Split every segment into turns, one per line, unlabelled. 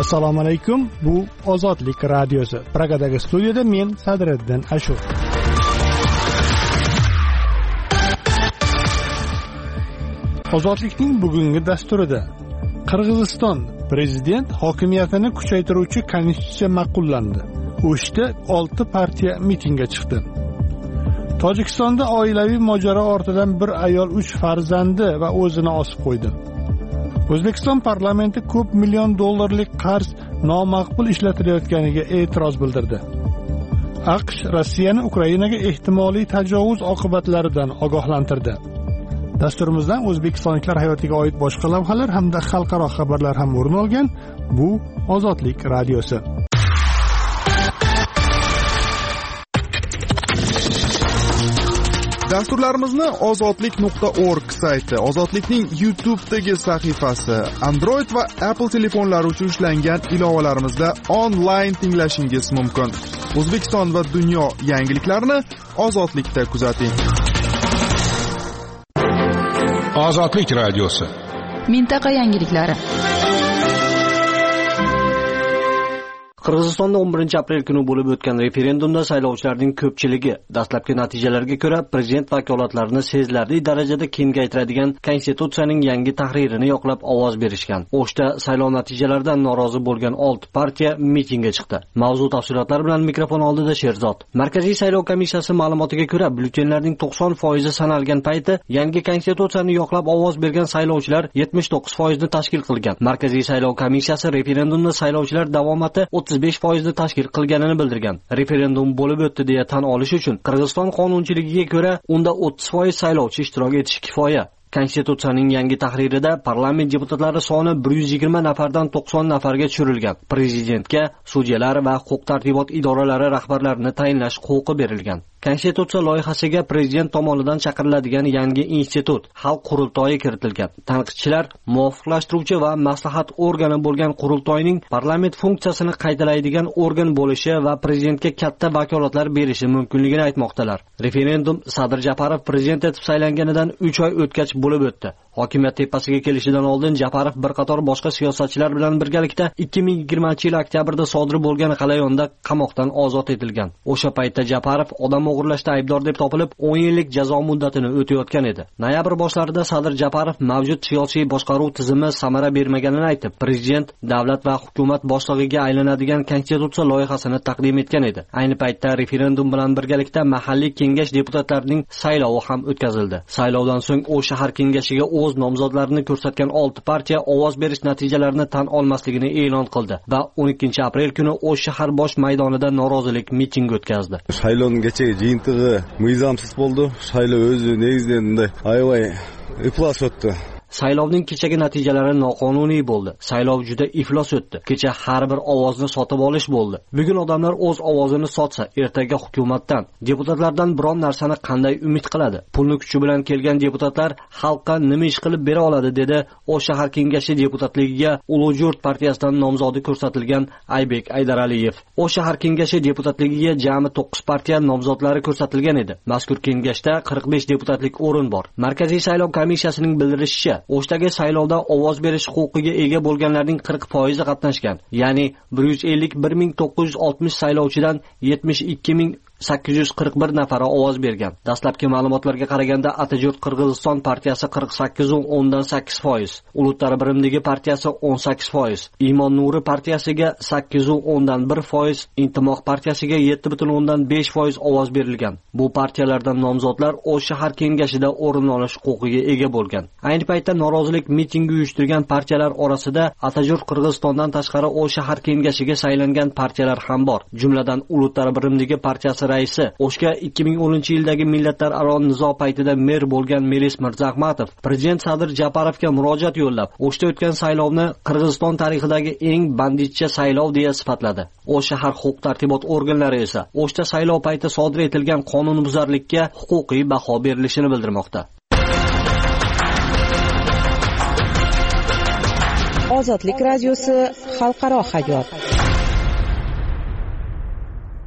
Assalomu alaykum. Bu Ozodlik radiosi. Pragadagi studiyada men Sadriddin Ashur. Ozodlikning bugungi dasturida Qirg'iziston prezident hokimiyatini kuchaytiruvchi konstitutsiya ma'qullandi. O'shda 6 partiya mitingga chiqdi. Tojikistonda oilaviy mojaro ortidan bir ayol 3 farzandi va o'zini osib qo'ydi. O'zbekiston parlamenti ko'p million dollarlik qarz nomaqbul ishlatilayotganiga e'tiroz bildirdi. AQSh Rossiyani Ukrainaga ehtimoliy tajovuz oqibatlaridan ogohlantirdi. Dasturimizdan o'zbekistonliklar hayotiga oid boshqa lavhalar hamda xalqaro xabarlar ham o'rin olgan. Bu Ozodlik radiosi.
Dasturlarimizni ozodlik.org sayti, Ozodlikning YouTube'dagi sahifasi, Android va Apple telefonlari uchun ishlangan ilovalarimizda onlayn tinglashingiz mumkin. O'zbekiston va dunyo yangiliklarini Ozodlikda kuzating.
Ozodlik radiosi.
Mintaqa yangiliklari.
Qirg'izistonda 11-aprel kuni bo'lib o'tgan referendumda saylovchilarning ko'pchiligi dastlabki natijalarga ko'ra prezident vakolatlarini sezilarli darajada kengaytiradigan konstitutsiyaning yangi tahririni yoqlab ovoz berishgan. O'shda saylov natijalaridan norozi bo'lgan 6 partiya mitingga chiqdi. Mavzu tafsilotlari bilan mikrofon oldida Sherzod. Markaziy saylov komissiyasi ma'lumotiga ko'ra, byulletenlarning 90% sanalgan payti yangi konstitutsiyani yoqlab ovoz bergan saylovchilar 79% ni tashkil qilgan. Markaziy saylov komissiyasi referendumda saylovchilar davomati 35% ni tashkil qilganini bildirgan. Referendum bo'lib o'tdi deya tan olish uchun Qirg'iziston qonunchiligiga ko'ra unda 30% saylovchi ishtirok etishi kifoya. Konstitutsiyaning yangi tahririda parlament deputatlari soni 120 nafardan 90 nafarga tushirilgan. Prezidentga sudyalar va huquq-tartibot idoralari rahbarlarini tayinlash huquqi berilgan. Konstitutsiya loyihasiga prezident tomonidan chaqiriladigan yangi institut xalq qurultoyi kiritilgan. Tanqidchilar muvofiqlashtiruvchi va maslahat organi bo'lgan qurultoyning parlament funksiyasini qaytalaydigan organ bo'lishi va prezidentga katta vakolatlar berishi mumkinligini aytmoqdalar. Referendum Sadir Japarov prezident etib saylanganidan 3 oy o'tgach bo'lib o'tdi. Hokimiyat tepasiga kelishidan oldin Japarov bir qator boshqa siyosatchilar bilan birgalikda 2020-yil oktyabrda sodir bo'lgan g'alayonda qamoqdan ozod etilgan. O'sha paytda Japarov odam o'g'irlashda aybdor deb topilib 10 yillik jazo muddatini o'tayotgan edi. Noyabr boshlarida Sadir Japarov mavjud siyosiy boshqaruv tizimi samara bermaganini aytib, prezident davlat va hukumat boshlig'iga aylanadigan konstitutsiya loyihasini taqdim etgan edi. Ayni paytda referendum bilan birgalikda mahalliy kengash deputatlarining saylovi ham o'tkazildi. Saylovdan so'ng o shahar kengashiga o'z nomzodlarini ko'rsatgan 6 partiya ovoz berish natijalarini tan olmasligini e'lon qildi va 12-aprel kuni O'sh shahar bosh maydonida norozilik miting o'tkazdi.
Saylovning kechagi jiyintig'i mizamsiz bo'ldi. Saylov o'zi negizdan aybay iflos o'tdi.
Saylovning kechagi natijalari noqonuniy bo'ldi. Saylov juda iflos o'tdi. Kecha har bir ovozni sotib olish bo'ldi. Bugun odamlar o'z ovozini sotsa, ertaga hukumatdan, deputatlardan biron narsani qanday umid qiladi? Pulni kuchi bilan kelgan deputatlar xalqqa nima ish qilib bera oladi, dedi O'sh shahar kengashi deputatligiga Ulug'jurt partiyasidan nomzodi ko'rsatilgan Aybek Aydaraliyev. O'sh shahar kengashi deputatligiga jami 9 partiya nomzodlari ko'rsatilgan edi. Mazkur kengashda 45 deputatlik o'rin bor. Markaziy saylov komissiyasining bildirishicha, O'shdagi saylovda ovoz berish huquqiga ega bo'lganlarning 40% qatnashgan. Ya'ni 151.960 saylovchidan 72.841 nafari ovoz bergan. Dastlabki ma'lumotlarga qaraganda Atajurt Qirg'iziston partiyasi 48.8%, Ulutlar birimdagi partiyasi 18%, Imon Nuri partiyasiga 8.1%, Intimoq partiyasiga 7.5% ovoz berilgan. Bu partiyalardan nomzodlar O'sh shahar kengashida o'rin olish huquqiga ega bo'lgan. Ayni paytda norozilik mitingi uyushtirgan partiyalar orasida Atajurt Qirg'izistondan tashqari O'sh shahar kengashiga saylangan partiyalar ham bor. Jumladan Ulutlar birimdagi partiyasi raisi, O'shga 2010-yildagi millatlararo nizo paytida mer bo'lgan Melis Mirzahmatov prezident Sadir Japarovga murojaat yo'llab, O'shda o'tgan saylovni Qirg'iziston tarixidagi eng banditcha saylov deya sifatladi. O'sh shahar huquq-tartibot organlari esa O'shda saylov payti sodir etilgan qonunbuzarlikka huquqiy baho berilishini bildirmoqda.
Ozodlik radiosi xalqaro hayot.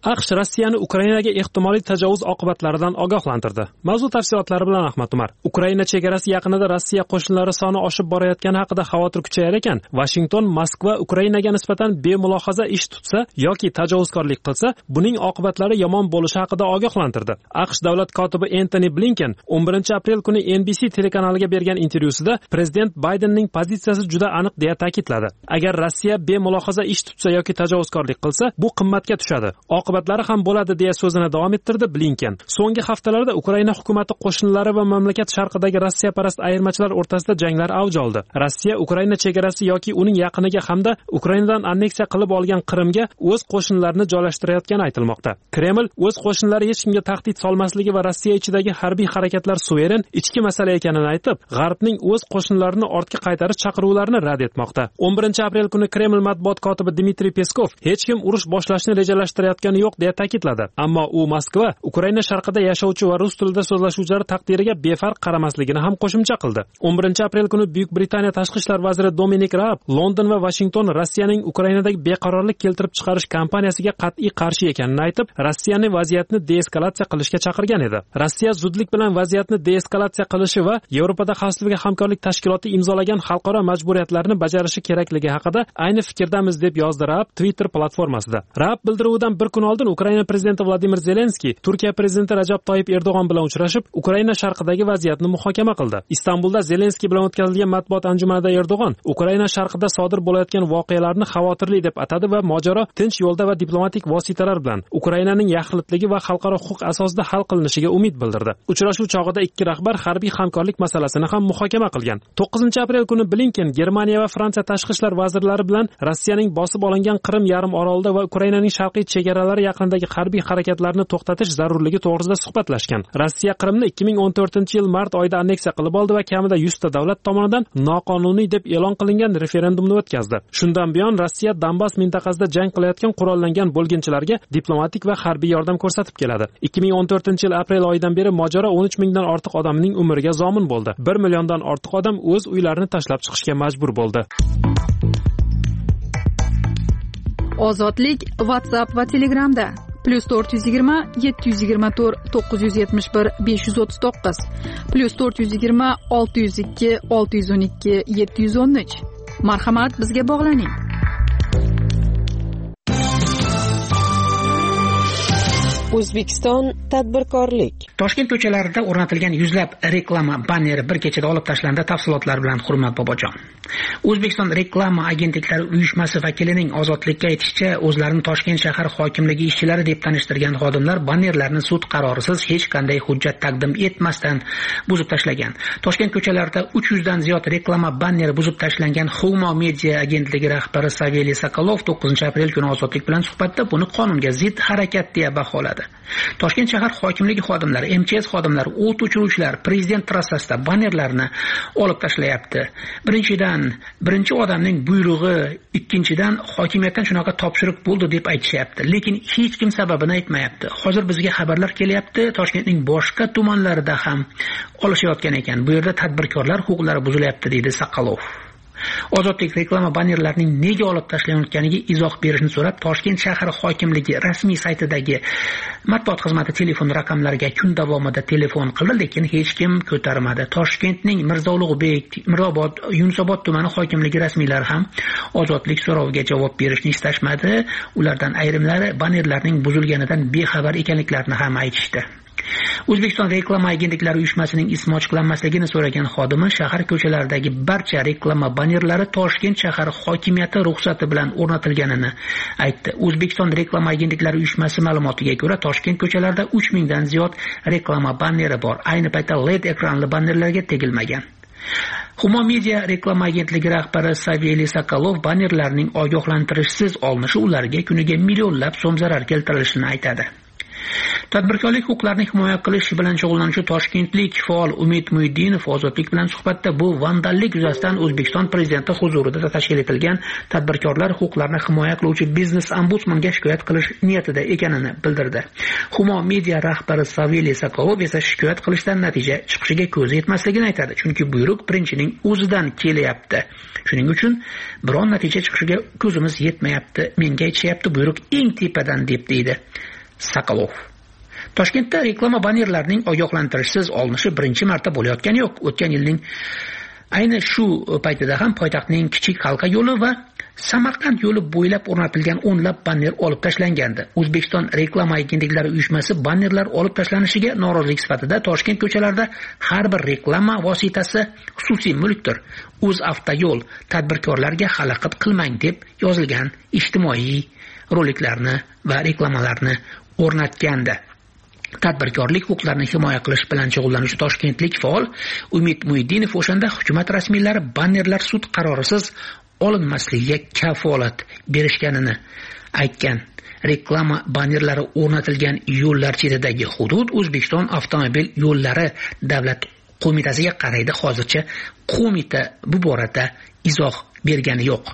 AQSh Rossiyani Ukrainaga ehtimoliy tajovuz oqibatlaridan ogohlantirdi. Mavzu tafsilotlari bilan Ahmad Umar. Ukraina chegarasi yaqinida Rossiya qo'shinlari soni oshib borayotgani haqida xavotir kuchayar ekan, Washington Moskva Ukrainaga nisbatan bemulohaza ish tutsa yoki tajovuzkorlik qilsa, buning oqibatlari yomon bo'lishi haqida ogohlantirdi. AQSh davlat kotibi Antony Blinken 11-aprel kuni NBC telekanaliga bergan intervyusida prezident Baydenning pozitsiyasi juda aniq deya ta'kidladi. Agar Rossiya bemulohaza ish tutsa yoki tajovuzkorlik qilsa, bu qimmatga tushadi. Oqibatlari ham bo'ladi deya so'zini davom ettirdi Blinken. So'nggi haftalarda Ukraina hukumati qo'shinlari va mamlakat sharqidagi Rossiyaparast ayirmachilar o'rtasida janglar avj oldi. Rossiya Ukraina chegarasi yoki uning yaqiniga hamda Ukrainadan anneksiya qilib olgan Qrimga o'z qo'shinlarini joylashtirayotgani aytilmoqda. Kreml o'z qo'shinlari hech kimga tahdid solmasligi va Rossiya ichidagi harbiy harakatlar suveren ichki masala ekanini aytib, G'arbning o'z qo'shinlarini ortga qaytarish chaqiruvlarini rad etmoqda. 11-aprel kuni Kreml matbuot kotibi Dmitriy Peskov hech kim urush boshlashni rejalashtirayotgani yo'q deya ta'kidladi. Ammo u Moskva Ukraina sharqida yashovchi va rus tilida so'zlashuvchilar taqdiriga befarq qaramasligini ham qo'shimcha qildi. 11-aprel kuni Buyuk Britaniya tashqi ishlar vaziri Dominic Raab London va Washington Rossiyaning Ukrainadagi beqarorlik keltirib chiqarish kampaniyasiga qat'iy qarshi ekanini aytib, Rossiyani vaziyatni deeskalatsiya qilishga chaqirgan edi. Rossiya zudlik bilan vaziyatni deeskalatsiya qilishi va Yevropada xavfsizlik hamkorlik tashkiloti imzolagan xalqaro majburiyatlarni bajarishi kerakligi haqida ayni fikrdamiz deb yozdi Raab Twitter platformasida. Raab bildiruvidan bir kun oldin Ukraina prezidenti Vladimir Zelenskiy Turkiya prezidenti Rajab Toyyib Erdo'g'on bilan uchrashib, Ukraina sharqidagi vaziyatni muhokama qildi. Istanbulda Zelenskiy bilan o'tkazilgan matbuot anjumanida Erdo'g'on Ukraina sharqida sodir bo'layotgan voqealarni xavotirli deb atadi va mojaro tinch yo'lda va diplomatik vositalar bilan Ukrainaning yaxlitligi va xalqaro huquq asosida hal qilinishiga umid bildirdi. Uchrashuv chog'ida ikki rahbar harbiy hamkorlik masalasini ham muhokama qilgan. 9-aprel kuni Blinken Germaniya va Fransiya tashqi ishlar vazirlari bilan Rossiyaning bosib olingan Qrim yarim orolida va Ukrainaning sharqiy chegaralari yaqinidagi harbiy harakatlarni to'xtatish zarurligi to'g'risida suhbatlashgan. Rossiya Qrimni 2014-yil mart oyida anneksiya qilib oldi va kamida 100 ta davlat tomonidan noqonuniy deb e'lon qilingan referendumni o'tkazdi. Shundan buyon Rossiya Donbass mintaqasida jang qilayotgan qurollangan bo'lginchilarga diplomatik va harbiy yordam ko'rsatib keladi. 2014-yil aprel oyidan beri mojaro 13 mingdan ortiq odamning umriga zomin bo'ldi. 1 milliondan ortiq odam o'z uylarini tashlab chiqishga majbur bo'ldi.
Ozodlik WhatsApp va Telegramda +420 724 971 539 +420 602 612 713. Marhamat, bizga bog'laning.
O'zbekiston tadbirkorlik.
Toshkent ko'chalarida o'rnatilgan yuzlab reklama banneri bir kechada olib tashlandi. Tafsilotlar bilan Hurmat Bobojon. O'zbekiston reklama agentliklari uyushmasi vakilining Ozodlikka aytishicha, o'zlarini Toshkent shahar hokimligi ishchilari deb tanishtirgan xodimlar bannerlarni sud qarorisiz hech qanday hujjat taqdim etmasdan buzib tashlagan. Toshkent ko'chalarida 300 dan ziyod reklama banneri buzib tashlangan. Humo Media agentligi rahbari Saveliy Sokolov 9-aprel kuni Ozodlik bilan suhbatda buni qonunga zid harakat deya baholadi. Toshkent shahar hokimligi xodimlari, MCHS xodimlari, o't o'chiruvchilar prezident trassasida bannerlarni olib tashlayapti. Birinchi odamning buyrug'i, ikkinchidan hokimiyatdan shunaqa topshiriq bo'ldi deb aytishyapti. Lekin hech kim sababini aytmayapti. Hozir bizga xabarlar kelyapti, Toshkentning boshqa tumanlarida ham olishayotgan ekan. Bu yerda tadbirkorlar huquqlari buzilyapti, deydi Sokolov. Ozodlik reklama bannerlarining nega olib tashlanayotganiga izoh berishni so'rab, Toshkent shahar hokimligi rasmiy saytidagi matbuot xizmati telefon raqamlariga kun davomida telefon qildi, lekin hech kim ko'tarmadi. Toshkentning Mirzo-Ulug'bek, Mirobod, Yunusobod tumani hokimligi rasmiylari ham Ozodlik so'roviga javob berishni istashmadi. Ulardan ayrimlari bannerlarning buzilganidan bexabar ekanliklarini ham aytishdi. O'zbekiston reklama agentliklari uyushmasining ismi ochiqlanmasligini so'ragan xodimi shahar ko'chalaridagi barcha reklama bannerlari Toshkent shahar hokimiyati ruxsati bilan o'rnatilganini aytdi. O'zbekiston reklama agentliklari uyushmasi ma'lumotiga ko'ra, Toshkent ko'chalarida 3000 dan ziyod reklama banneri bor. Ayni paytda LED ekranli bannerlarga tegilmagan. Humo Media reklama agentligi rahbari Saveliy Sokolov bannerlarning ogohlantirishsiz olinishi ularga kuniga millionlab so'm zarar keltirishini aytadi. Tadbirkorlik huquqlarini himoya qilish bilan shug'ullanuvchi toshkentlik faol Umid Muhiddinov Ozodlik bilan suhbatda bu vandallik yuzasidan O'zbekiston prezidenti huzurida tashkil etilgan tadbirkorlar huquqlarini himoya qiluvchi biznes ombudsmanga shikoyat qilish niyatida ekanini bildirdi. Humo Media rahbari Saviliy Sokolov esa shikoyat qilishdan natija chiqishiga ko'zi yetmasligini aytadi, chunki buyruq birinchining o'zidan kelyapti. Shuning uchun biron natija chiqishiga ko'zimiz yetmayapti. Menga aytishyapti, buyruq eng tepadan deb deydi Sokolov. Toshkentda reklama bannerlarining ogohlantirishsiz olinishi birinchi marta bo'layotgani yo'q. O'tgan yilning ayni shu paytida ham poytaxtning Kichik Halqa yo'li va Samarqand yo'li bo'ylab o'rnatilgan o'nlab banner olib tashlangandi. O'zbekiston reklama agentliklari uyushmasi bannerlar olib tashlanishiga norozilik sifatida Toshkent ko'chalarida har bir reklama vositasi xususiy mulkdir. O'zavtoyo'l tadbirkorlarga xalaqit qilmang deb yozilgan ijtimoiy roliklarni va reklamalarni o'rnatgandi. Tadbirkorlik huquqlarini himoya qilish bilan shug'ullanuvchi toshkentlik faol Umid Muhiddinov o'shanda hukumat rasmiylari bannerlar sud qarorisiz olinmasligiga kafolat berishganini aytgan. Reklama bannerlari o'rnatilgan yo'llar chetidagi hudud O'zbekiston avtomobil yo'llari davlat qo'mitasiga qaraydi. Hozircha qo'mita bu borada izoh bergani yo'q.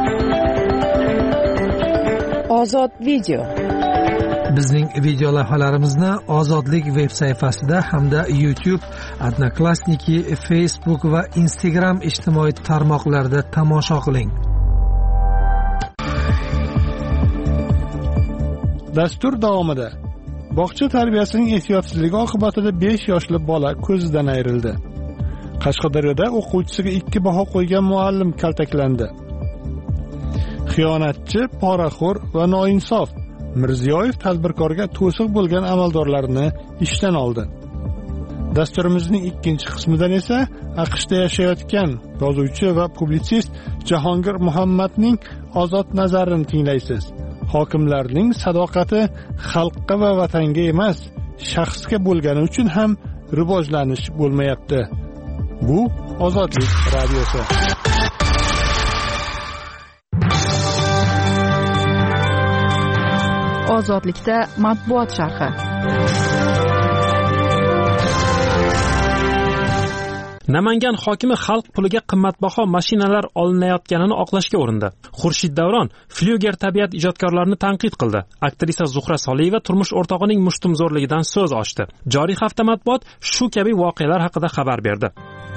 Ozod video.
Bizning video lavhalarimizni Ozodlik veb sayfasida hamda YouTube, Odnoklassniki, Facebook va Instagram ijtimoiy tarmoqlarida tomosha qiling.
Dastur davomida bog'cha tarbiyasining ehtiyotsizligi oqibatida 5 yoshli bola ko'zidan ayrildi. Qashqadaryoda o'quvchisiga 2 baho qo'ygan muallim kaltaklandi. Xiyonatchi, poraxo'r va noinsof Mirziyoyev tadbirkorga to'siq bo'lgan amaldorlarni ishdan oldi. Dasturimizning ikkinchi qismidan esa AQShda yashayotgan yozuvchi va publitsist Jahongir Muhammadning ozod nazarini tinglaysiz. Hokimlarning sadoqati xalqqa va vatanga emas, shaxsga bo'lgani uchun ham rivojlanish bo'lmayapti. Bu Ozodlik radiosi.
Ozodlikda matbuot sharhi.
Namangan hokimi xalq puliga qimmatbaho mashinalar olinayotganini oqlashga urindi. Xurshid Davron Flyuger tabiat ijodkorlarini tanqid qildi. Aktrisa Zuhra Soliyeva turmush o'rtog'ining mushtumzo'rligidan so'z ochdi. Joriy hafta matbuot shu kabi voqealar haqida xabar berdi.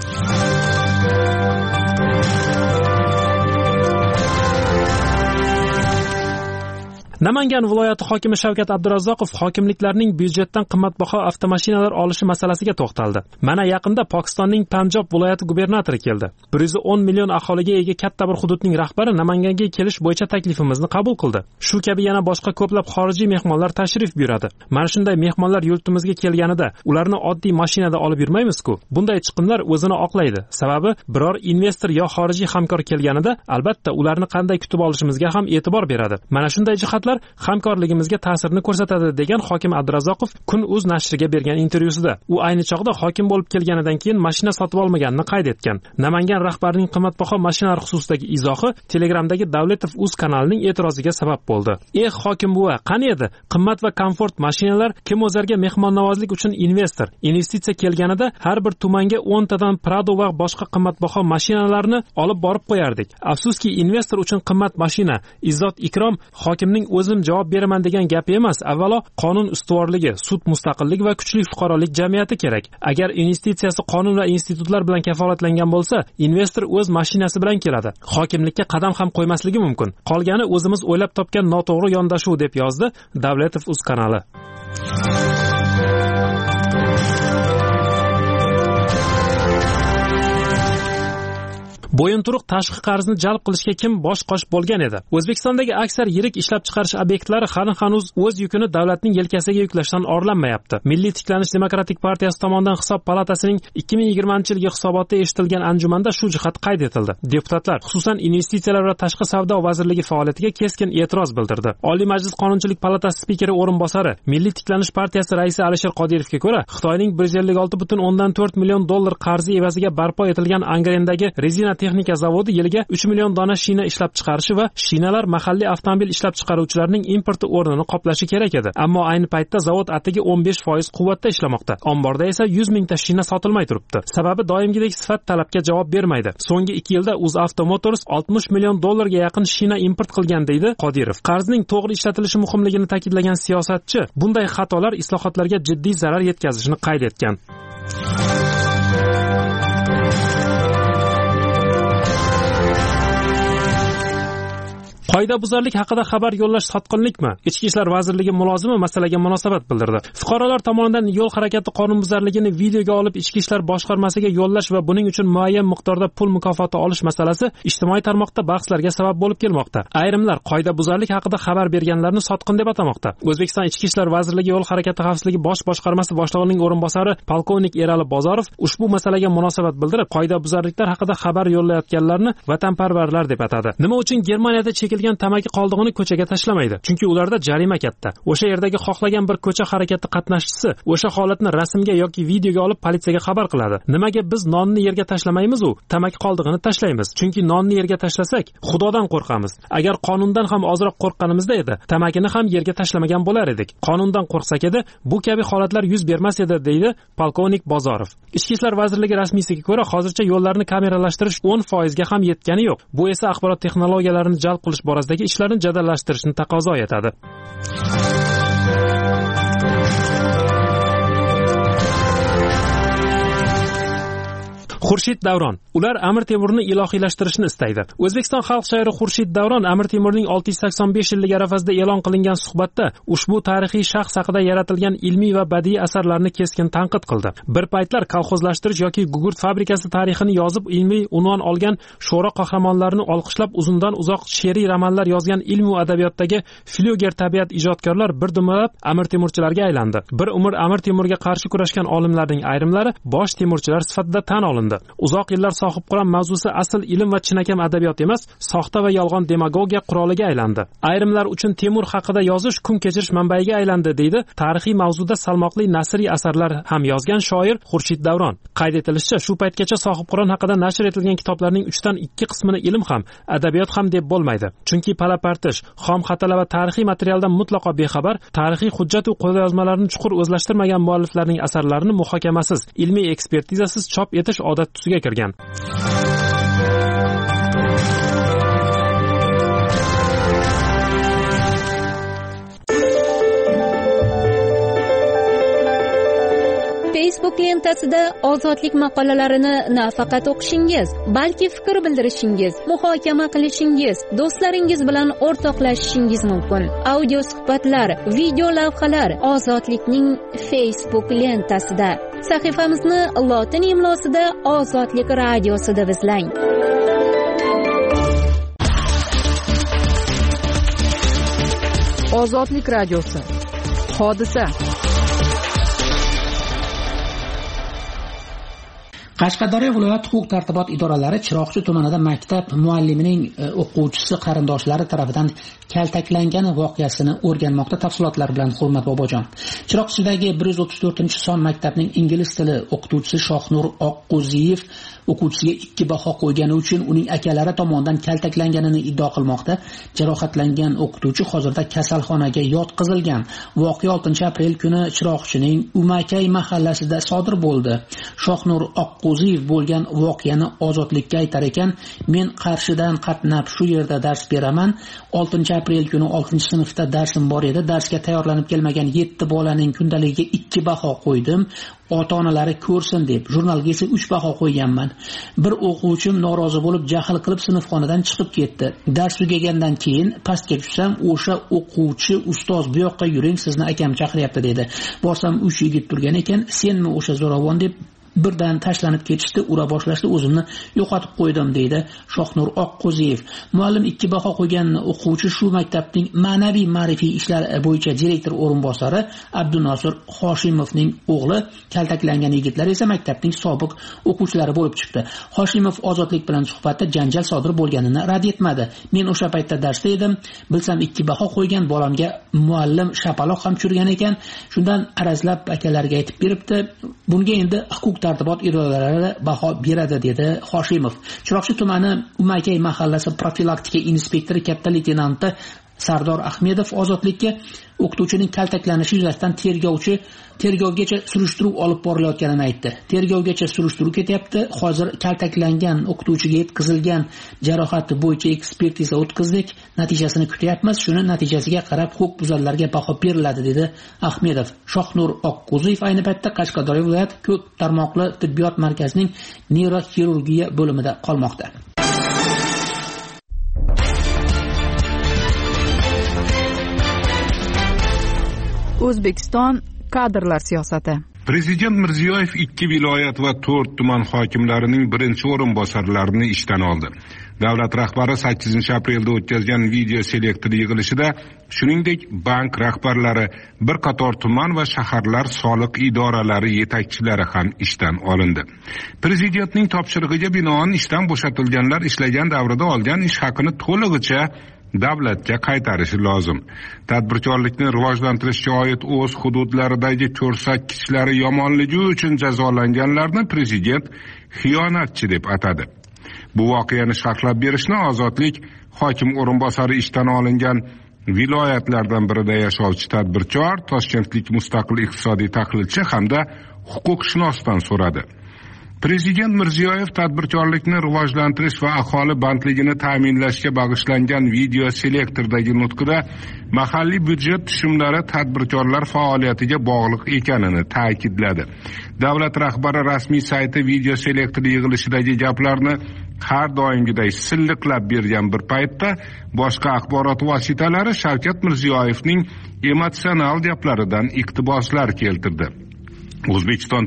Namangan viloyati hokimi Shavkat Abdurazzoqov hokimliklarning byudjetdan qimmatbaho avtomashinalar olishi masalasiga to'xtaldi. Mana yaqinda Pokistonning Panjob viloyati gubernatori keldi. 110 million aholiga ega katta bir hududning rahbari Namanganga kelish bo'yicha taklifimizni qabul qildi. Shu kabi yana boshqa ko'plab xorijiy mehmonlar tashrif buyuradi. Mana shunday mehmonlar yurtimizga kelganida ularni oddiy mashinada olib yurmaymiz-ku. Bunday chiqimlar o'zini oqlaydi. Sababi biror investor yo xorijiy hamkor kelganida albatta ularni qanday kutib olishimizga ham e'tibor beradi. Mana shunday jihatlar hamkorligimizga ta'sirini ko'rsatadi degan hokim Abdurazzoqov Kun.uz nashriga bergan intervyusida. U ayni chog'da hokim bo'lib kelganidan keyin mashina sotib olmaganini qayd etgan. Namangan rahbarining qimmatbaho mashinalar xususidagi izohi Telegramdagi Davletov.uz kanalining e'tiroziga sabab bo'ldi. Hokim buva, qani edi? Qimmat va komfort mashinalar kim o'zarga mehmonnavozlik uchun investor, investitsiya kelganida har bir tumanga 10 tadan Prado va boshqa qimmatbaho mashinalarni olib borib qo'yardik. Afsuski investor uchun qimmat mashina, izzat ikrom hokimning o'zim javob beraman degan gap emas. Avvalo qonun ustuvorligi, sud mustaqilligi va kuchli fuqarolik jamiyati kerak. Agar investitsiyasi qonun va institutlar bilan kafolatlangan bo'lsa, investor o'z mashinasi bilan keladi. Hokimlikka qadam ham qo'ymasligi mumkin. Qolgani o'zimiz o'ylab topgan noto'g'ri yondashuv deb yozdi Davletov.uz kanali. Bo'yinturuq tashqi qarzni jalb qilishga kim bosh-qosh bo'lgan edi? O'zbekistondagi aksar yirik ishlab chiqarish obyektlari hanuz o'z yukini davlatning yelkasiga yuklashdan orlanmayapti. Milliy tiklanish demokratik partiyasi tomonidan hisob palatasining 2020-yilgi hisobotida eshitilgan anjumanda shu jihat qayd etildi. Deputatlar, xususan investitsiyalar va tashqi savdo vazirligi faoliyatiga keskin e'tiroz bildirdi. Oliy Majlis Qonunchilik palatasi spikeri o'rinbosari, Milliy tiklanish partiyasi raisi Alisher Qodirovga ko'ra, Xitoyning 156,4 million dollar qarzi evaziga barpo etilgan Angrendagi rezina texnika zavodi yiliga 3 million dona shina ishlab chiqarishi va shinalar mahalliy avtomobil ishlab chiqaruvchilarning importi o'rnini qoplashi kerak edi. Ammo ayni paytda zavod atigi 15% quvvatda ishlamoqda. Omborda esa 100 mingta shina sotilmay turibdi. Sababi doimgidek sifat talabga javob bermaydi. So'nggi 2 yilda UzAuto Motors 60 million dollarga yaqin shina import qilgan deydi Qodirov. Qarzning to'g'ri ishlatilishi muhimligini ta'kidlagan siyosatchi bunday xatolar islohotlarga jiddiy zarar yetkazishini qayd etgan. Qoidabuzarlik haqida xabar yo'llash sotqinlikmi? Ichki ishlar vazirligi mulozimi masalaga munosabat bildirdi. Fuqarolar tomonidan yo'l harakati qonunbuzarligini videoga olib ichki ishlar boshqarmasiga yo'llash va buning uchun muayyan miqdorda pul mukofoti olish masalasi ijtimoiy tarmoqda bahslarga sabab bo'lib kelmoqda. Ayrimlar qoidabuzarlik haqida xabar berganlarni sotqin deb atamoqda. O'zbekiston Ichki ishlar vazirligi yo'l harakati xavfsizligi bosh boshqarmasi boshlig'ining o'rinbosari polkovnik Erali Bozorov ushbu masalaga munosabat bildirib, qoidabuzarliklar haqida xabar yo'llayotganlarni vatanparvarlar deb atadi. Nima uchun Germaniyada tamaki qoldig'ini ko'chaga tashlamaydi? Chunki ularda jarima katta. O'sha yerdagi xohlagan bir ko'cha harakati qatnashchisi o'sha holatni rasmga yoki videoga olib politsiyaga xabar qiladi. Nimaga biz nonni yerga tashlamaymiz u? Tamaki qoldig'ini tashlaymiz. Chunki nonni yerga tashlasak, Xudodan qo'rqamiz. Agar qonundan ham ozroq qo'rqqanimizda edi, tamakini ham yerga tashlamagan bo'lar edik. Qonundan qo'rqsak edi, bu kabi holatlar yuz bermas edi, deydi polkovnik Bozorov. Ichki ishlar vazirligi rasmiysiga ko'ra, hozircha yo'llarni kameralashtirish 10% ga ham yetgani yo'q. Bu esa axborot texnologiyalarini jalb qilish borasidagi ishlarni jadallashtirishni taqozo etadi. Xurshid Davron. Ular Amir Temurni ilohiylashtirishni istaydi. O'zbekiston xalq shoiri Xurshid Davron Amir Temurning 685 yillik arafasida e'lon qilingan suhbatda ushbu tarixiy shaxs haqida yaratilgan ilmiy va badiiy asarlarni keskin tanqid qildi. Bir paytlar kolxozlashtirish yoki gugurt fabrikasi tarixini yozib ilmiy unvon olgan sho'ro qahramonlarni olqishlab uzundan uzoq she'riy romanlar yozgan ilm va adabiyotdagi flyuger tabiat ijodkorlar bir dumlab Amir Temurchilarga aylandi. Bir umr Amir Temurga qarshi kurashgan olimlarning ayrimlari bosh temurchilar sifatida tan olindi. Uzoq yillar sohib Qur'on mavzusi asl ilm va chinakam adabiyot emas, soxta va yolg'on demagogiya quroliga aylandi. Ayrimlar uchun Temur haqida yozish kun kechirish manbaiga aylandi, deydi tarixiy mavzuda salmoqli nasriy asarlar ham yozgan shoir Xurshid Davron. Qayd etilishicha, shu paytgacha sohib Qur'on haqida nashr etilgan kitoblarning 3 dan 2 qismini ilm ham, adabiyot ham deb bo'lmaydi. Chunki palapartish, xom xatolar va tarixiy materialdan mutlaqo bexabar, tarixiy hujjat va qo'lyozmalarni chuqur o'zlashtirmagan mualliflarning asarlarini muhokamasiz, ilmiy ekspertizasiz chop etish odat tusiga kirgan.
Facebook lentasida ozodlik maqolalarini nafaqat o'qishingiz, balki fikr bildirishingiz, muhokama qilishingiz, do'stlaringiz bilan o'rtoqlashishingiz mumkin. Audio suhbatlar, video lavhalar Ozodlikning Facebook lentasida. Sahifamizni lotin imlosida Ozodlik radiosi deb izlang.
Ozodlik radiosi. Hodisa.
Qashqadaryo viloyat huquq-tartibot idoralari Chiroqchi tumanida maktab muallimining o'quvchisi qarindoshlari tomonidan kaltaklangani voqeasini o'rganmoqda. Tafsilotlar bilan Hurmat Bobojon. Chiroqchidagi 134-son maktabning ingliz tili o'qituvchisi Shohnur Oqqo'ziyev o'quvchisiga 2 baho qo'ygani uchun uning akalari tomonidan kaltaklanganini iddao qilmoqda. Jarohatlangan o'qituvchi hozirda kasalxonaga yotqizilgan. Voqea 6-aprel kuni Chiroqchining Umakay mahallasida sodir bo'ldi. Shohnur Oqqo'ziyev bo'lgan voqeani Ozodlikka aytar ekan, men Qarshidan qatnab shu yerda dars beraman. 6-aprel kuni 6-sinfda darsim bor edi. Darsga tayyorlanib kelmagan 7 bolaning kundaligiga 2 baho qo'ydim. Ota-onalari ko'rsin deb. Jurnalga esa 3 baho qo'yganman. Bir o'quvchim norozi bo'lib jahl qilib sinfxonadan chiqib ketdi. Dars tugagandan keyin pastga tushsam, o'sha o'quvchi ustoz bu yoqqa yuring, sizni akam chaqiryapti dedi. Borsam 3 yigit turgan ekan, senmi o'sha zo'ravon deb birdan tashlanib ketishdi, ura boshlashdi, o'zimni yo'qotib qo'ydim deydi Shohnur Oqqo'ziyev. Muallim 2 baho qo'ygan o'quvchi shu maktabning ma'naviy ma'rifiy ishlar bo'yicha direktor o'rinbosari Abdunosir Hoshimovning o'g'li. Kaltaklangan yigitlar esa maktabning sobiq o'quvchilari bo'lib chiqdi. Hoshimov Ozodlik bilan suhbatda janjal sodir bo'lganini rad etmadi. Men o'sha paytda darsda edim, bilsam 2 baho qo'ygan bolamga muallim shapaloq ham tushirgan ekan. Shundan arazlab akalariga aytib beribdi. Bunga endi huquq huquq-tartibot idoralari baho beradi, dedi Hoshimov. Chiroqchi tumani Umakay mahallasi profilaktika inspektori katta leytenanti Sardor Ahmedov ozodlikka o'qituvchining kaltaklanishi yuzasidan tergovgacha surishtiruv olib borilayotganini aytdi. Tergovgacha surishtiruv ketyapti. Hozir kaltaklangan o'qituvchiga yetkazilgan jarohati bo'yicha ekspertiza o'tkazdik. Natijasini kutyapmiz. Shuni natijasiga qarab huquqbuzarlarga baho beriladi, dedi Ahmedov. Shohnur Oqqo'ziyev ayni paytda Qashqadaryo viloyat ko'p tarmoqli tibbiyot markazining neyroxirurgiya bo'limida qolmoqda.
O'zbekiston kadrlar siyosati.
Prezident Mirziyoyev 2 viloyat va 4 tuman hokimlarining birinchi o'rinbosarlarini ishdan oldi. Davlat rahbari 8-aprelda o'tkazgan video selektor yig'ilishida, shuningdek, bank rahbarlari, bir qator tuman va shaharlar soliq idoralari yetakchilari ham ishdan olindi. Prezidentning topshirig'iga binoan ishdan bo'shatilganlar ishlagan davrida olgan ish haqini to'lig'icha davlatga qaytarishi lozim. Tadbirkorlikni rivojlantirishga oid o'z hududlaridagi ko'rsatkichlari yomonligi uchun jazolanganlarni prezident xiyonatchi deb atadi. Bu voqeani sharhlab berishni Ozodlik hokim o'rinbosari ishdan olingan viloyatlardan birida yashovchi tadbirkor, toshkentlik mustaqil iqtisodiy tahlilchi hamda huquqshunosdan so'radi. Prezident Mirziyoyev tadbirkorlikni rivojlantirish va aholi bandligini ta'minlashga bag'ishlangan video selektordagi nutqida mahalliy byudjet tushumlari tadbirkorlar faoliyatiga bog'liq ekanini ta'kidladi. Davlat rahbari rasmiy sayti video selektor yig'ilishidagi gaplarni har doimgiday silliqlab bergan bir paytda boshqa axborot vositalari Shavkat Mirziyoyevning emotsional gaplaridan iqtiboslar keltirdi. O'zbekiston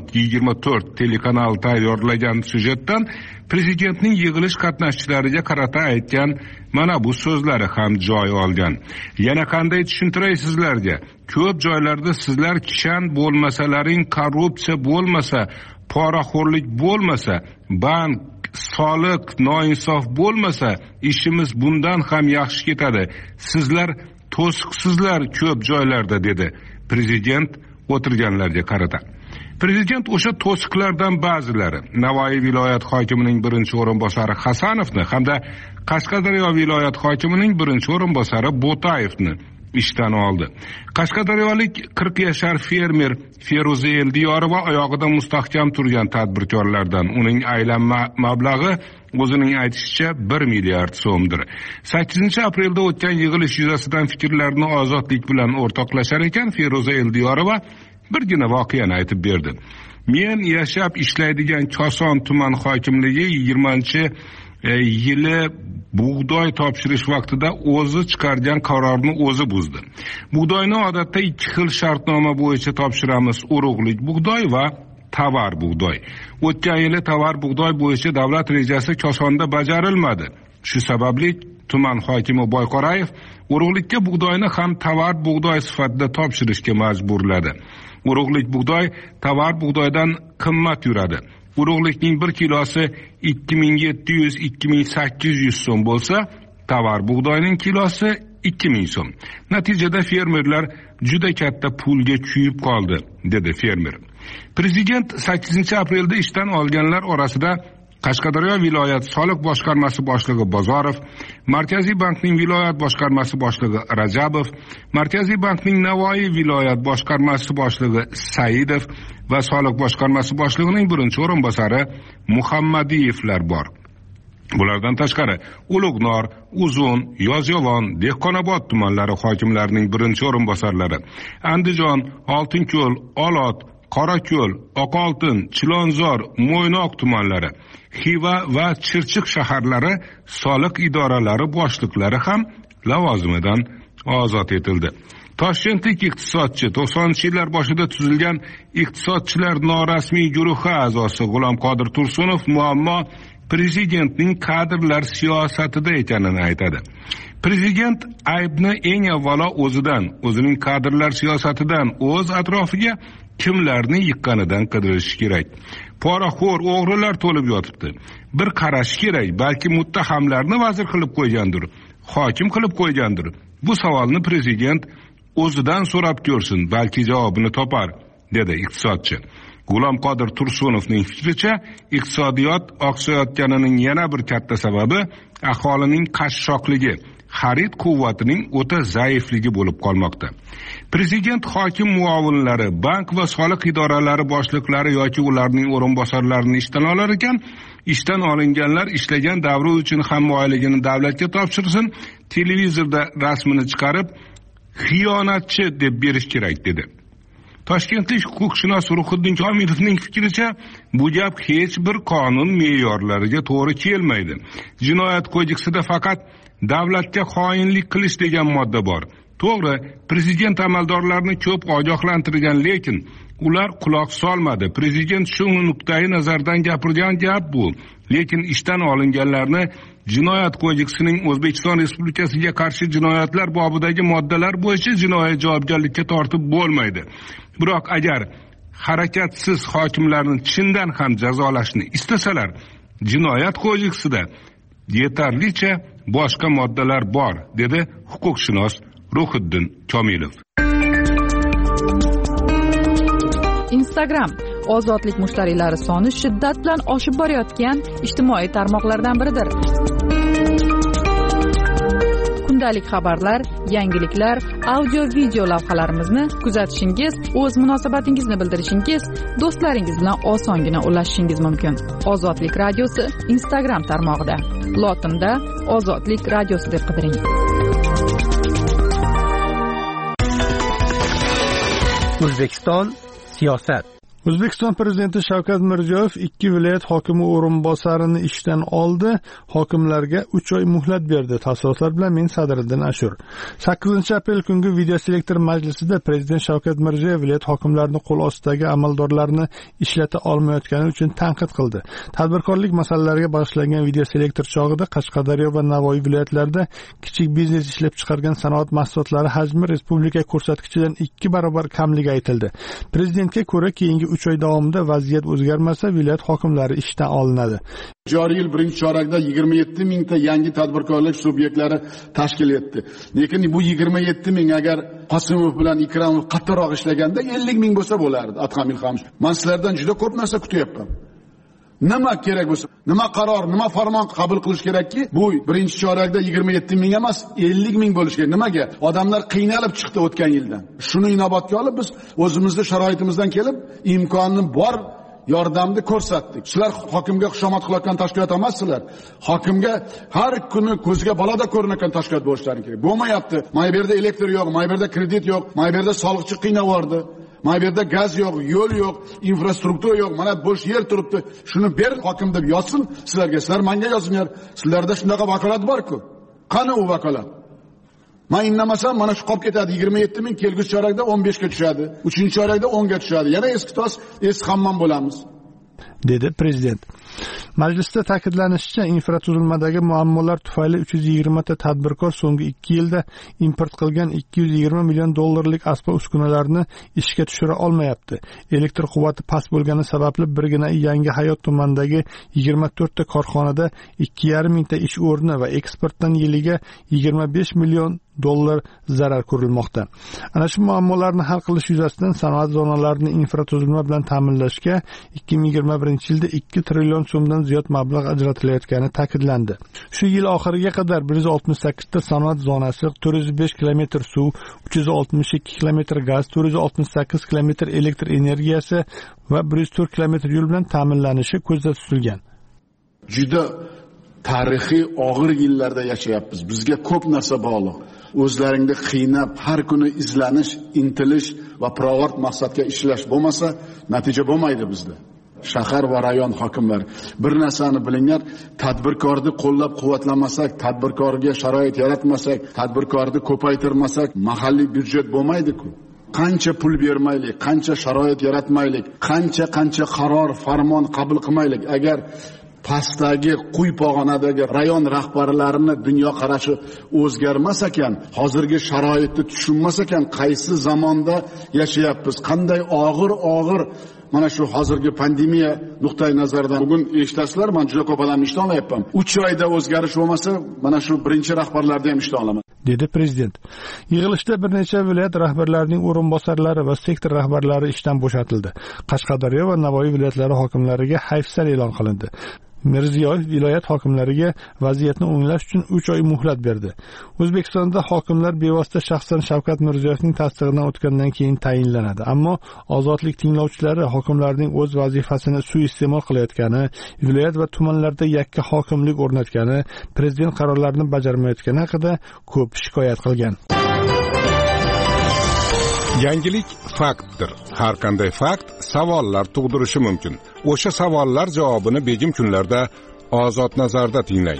24 telekanali tayyorlagan syujetdan prezidentning yig'ilish qatnashchilariga qarata aytgan mana bu so'zlari ham joy olgan. Yana qanday tushuntiray sizlarga? Ko'p joylarda sizlar kishan bo'lmasalaring, korrupsiya bo'lmasa, poraxo'rlik bo'lmasa, bank, soliq, noinsof bo'lmasa, ishimiz bundan ham yaxshi ketadi. Sizlar to'siqsizlar ko'p joylarda, dedi prezident o'tirganlarga qarata. Prezident o'sha to'siqlardan ba'zilari Navoiy viloyat hokimining birinchi o'rinbosari Hasanovni hamda Qashqadaryo viloyat hokimining birinchi o'rinbosari Bo'tayevni ishdan oldi. Qashqadaryolik 40 yashar fermer Feruza Eldiyorova oyog'ida mustahkam turgan tadbirkorlardan. Uning aylanma mablag'i o'zining aytishicha 1 milliard so'mdir. 8-aprelda o'tgan yig'ilish yuzasidan fikrlarini Ozodlik bilan o'rtoqlashar ekan Feruza Eldiyorova birgina voqeani aytib berdi. Men yashab ishlaydigan Koson tuman hokimligi 20-yili bug'doy topshirish vaqtida o'zi chiqargan qarorni o'zi buzdi. Bug'doyni odatda 2 xil shartnoma bo'yicha topshiramiz: urug'lik bug'doy va tovar bug'doy. O'tgan yili tovar bug'doy bo'yicha davlat rejasi Kosonda bajarilmadi. Shu sababli tuman hokimi Boyqorayev urug'likka bug'doyni ham tovar bug'doy sifatida topshirishga majburladi. Urug'lik bug'doy tovar bug'doydan qimmat yuradi. Urug'likning 1 kilosi 2700-2800 so'm bo'lsa, tovar bug'doyning kilosi 2000 so'm. Natijada fermerlar juda katta pulga kuyib qoldi, dedi fermer. Prezident 8-aprelda ishdan olganlar orasida Qashqadaryo viloyat soliq boshqarmasi boshlig'i Bozorov, Markaziy bankning viloyat boshqarmasi boshlig'i Rajabov, Markaziy bankning Navoiy viloyat boshqarmasi boshlig'i Saidov va soliq boshqarmasi boshlig'ining birinchi o'rinbosari Muhammadiyevlar bor. Bulardan tashqari Ulug'nor, Uzun, Yozyovon, Dehqonobod tumanlari hokimlarining birinchi o'rinbosarlari, Andijon, Oltinko'l, Olot, Qorako'l, Oqoltin, Chilonzor, Mo'ynoq tumanlari, Xiva va Chirchiq shaharlari soliq idoralari boshliqlari ham lavozimidan ozod etildi. Toshkentlik iqtisodchi 90-yillar boshida tuzilgan iqtisodchilar norasmiy guruhi a'zosi G'ulom Qodir Tursunov muammo prezidentning kadrlar siyosatida ekanini aytadi. Prezident aybni eng avvalo o'zidan, o'zining kadrlar siyosatidan, o'z atrofiga kimlarni yiqqanidan qidirish kerak. Poraxo'r o'g'rilar to'lib yotibdi. Bir qarash kerak, balki muttahamlarni vazir qilib qo'ygandir, hokim qilib qo'ygandir. Bu savolni prezident o'zidan so'rab ko'rsin, balki javobini topar, dedi iqtisodchi. G'ulomqodir Tursunovning fikricha, iqtisodiyot oqsayotganining yana bir katta sababi aholining qashshoqligi, xarid quvvatining o'ta zaifligi bo'lib qolmoqda. Prezident hokim muovinlari, bank va soliq idoralari boshliqlari yoki ularning o'rinbosarlarini ishdan olar ekan, ishdan olinganlar ishlagan davri uchun hamma oyligini davlatga topshirsin, televizorda rasmini chiqarib xiyonatchi deb berish kerak dedi. Toshkentlik huquqshunos Ruhiddin Komilovning fikricha, bu gap hech bir qonun me'yorlariga to'g'ri kelmaydi. Jinoyat kodeksida faqat davlatga xoinlik qilish degan modda bor. To'g'ri, prezident amaldorlarni ko'p ogohlantirgan, lekin ular quloq solmadi. Prezident shu nuqtai nazardan gapirgan gap bu. Lekin ishdan olinganlarni Jinoyat kodeksining O'zbekiston Respublikasiga qarshi jinoyatlar bobidagi moddalar bo'yicha jinoiy javobgarlikka tortib bo'lmaydi. Biroq agar harakatsiz hokimlarni chindan ham jazolashni istasalar, Jinoyat kodeksida yetarlicha boshqa moddalar bor, dedi huquqshunos Ruhiddin Komilov.
Instagram ozodlik mushtariylari soni shiddat bilan oshib borayotgan ijtimoiy tarmoqlardan biridir. Kundalik xabarlar, yangiliklar, audio-video lavhalarimizni kuzatishingiz, o'z munosabatingizni bildirishingiz, do'stlaringiz bilan osongina ulashishingiz mumkin. Ozodlik radiosi Instagram tarmog'ida. Lotinda Ozodlik radiosi deb qidiring.
O'zbekiston siyosat.
O'zbekiston prezidenti Shavkat Mirziyoyev 2 viloyat hokimi o'rinbosarini ishdan oldi, hokimlarga 3 oy muhlat berdi. Tafsilotlar bilan men Sadriddin Ashur. 8-aprel kungi videoselektor majlisida prezident Shavkat Mirziyoyev viloyat hokimlarini qo'l ostidagi amaldorlarni ishlata olmayotgani uchun tanqid qildi. Tadbirkorlik masalalariga bag'ishlangan videoselektor chog'ida Qashqadaryo va Navoiy viloyatlarida kichik biznes ishlab chiqargan sanoat mahsulotlari hajmi respublika ko'rsatkichidan 2 barobar kamligi aytildi. Prezidentga ko'ra, keyingi 3 oy davomida vaziyat o'zgarmasa, viloyat hokimlari ishdan olinadi.
Joriy yil birinchi chorakda 27 mingta yangi tadbirkorlik subyektlari tashkil etdi. Lekin bu 27 ming agar Qosimov bilan Ikramov qattiqroq ishlaganda 50 ming bo'lsa bo'lardi. Atqamil ham. Men sizlardan juda ko'p narsa kutyapman. Nima kerak bo'lsa, nima qaror, nima farmon qabul qilish kerakki, bu birinchi chorakda 27 ming emas, 50 ming bo'lishi kerak. Nimaga? Odamlar qiynalib chiqdi o'tgan yildan. Shuni inobatga olib biz o'zimizning sharoitimizdan kelib imkonni bor yordamni ko'rsatdik. Sizlar hokimga xushomad qilayotgan tashkilot emassizlar. Hokimga har kuni ko'zga baloda ko'rinayotgan tashkilot bo'lishlari kerak. Bo'lmayapti. Mayberda elektr yo'q, Mayberda kredit yo'q, Mayberda soliqchi qiynavordi. Mayberda gaz yo'q, yo'l yo'q, infrastruktura yo'q. Mana bo'sh yer turibdi. Shuni ber hokim deb yozsin sizlarga. Sizlar menga yozinglar. Sizlarda shunaqa vakolat bor-ku. Qani u vakolat? Men innamasam mana shu qolib ketadi. 27 ming kelgusi chorakda 15 ga tushadi. 3-chorakda 10 ga tushadi. Yana eski tos, eski hammam bo'lamiz,
dedi prezident. Majlisda ta'kidlanishicha, infratuzilmadagi muammolar tufayli 320 ta tadbirkor so'nggi 2 yilda import qilgan 220 million dollarlik asbob uskunalarni ishga tushira olmayapti. Elektr quvvati past bo'lgani sababli birgina Yangi Hayot tumanidagi 24 ta korxonada 2,5 mingta ish o'rni va eksportdan yiliga 25 million dollar zarar ko'rilmoqda. Ana shu muammolarni hal qilish yuzasidan sanoat zonalarini infratuzilma bilan ta'minlashga 2021-yilda 2 trillion so'mdan ziyod mablag' ajratilayotgani ta'kidlandi. Shu yil oxiriga qadar 168 ta sanoat zonasi, 405 kilometr suv, 362 kilometr gaz, 468 kilometr elektr energiyasi va 104 kilometr yo'l bilan ta'minlanishi ko'zda tutilgan.
Juda tarixiy og'ir yillarda yashayapmiz. Bizga ko'p narsa bog'liq. O'zlaringni qiynab, har kuni izlanish, intilish va pirovard maqsadga ishlash bo'lmasa, natija bo'lmaydi bizda. Shahar va rayon hokimlari bir narsani bilinglar, tadbirkorni qo'llab-quvvatlamasak, tadbirkorga sharoit yaratmasak, tadbirkorni ko'paytirmasak, mahalliy byudjet bo'lmaydi-ku. Qancha pul bermaylik, qancha sharoit yaratmaylik, qancha qaror, farmon qabul qilmaylik, agar pastdagi quyi pog'onadagi rayon rahbarlarining dunyo qarashi o'zgarmas ekan, hozirgi sharoitni tushunmas ekan, qaysi zamonda yashayapmiz, qanday og'ir mana shu hozirgi pandemiya nuqtai nazaridan bugun eshitasizlar, men juda ko'p odamni ishdan olyapman. 3 oyda o'zgarish bo'lmasa, mana shu birinchi rahbarlarni ham ishdan olaman.
dedi prezident. Yig'ilishda bir necha viloyat rahbarlarining o'rinbosarlari va sektor rahbarlari ishdan bo'shatildi. Qashqadaryo va Navoiy viloyatlari hokimlariga hayfsan e'lon qilindi. Mirziyoyev viloyat hokimlariga vaziyatni o'nglash uchun 3 oy muhlat berdi. O'zbekistonda hokimlar bevosita shaxsan Shavkat Mirziyoyevning tasdig'idan o'tgandan keyin tayinlanadi. Ammo ozodlik tinglovchilari hokimlarning o'z vazifasini suiiste'mol qilayotgani, viloyat va tumanlarda yakka hokimlik o'rnatgani, prezident qarorlarini bajarmayotgani haqida ko'p shikoyat qilgan.
Yangilik faktdir. Har qanday fakt savollar tug'dirishi mumkin. O'sha savollar javobini begim kunlarda Ozod nazarda tinglang.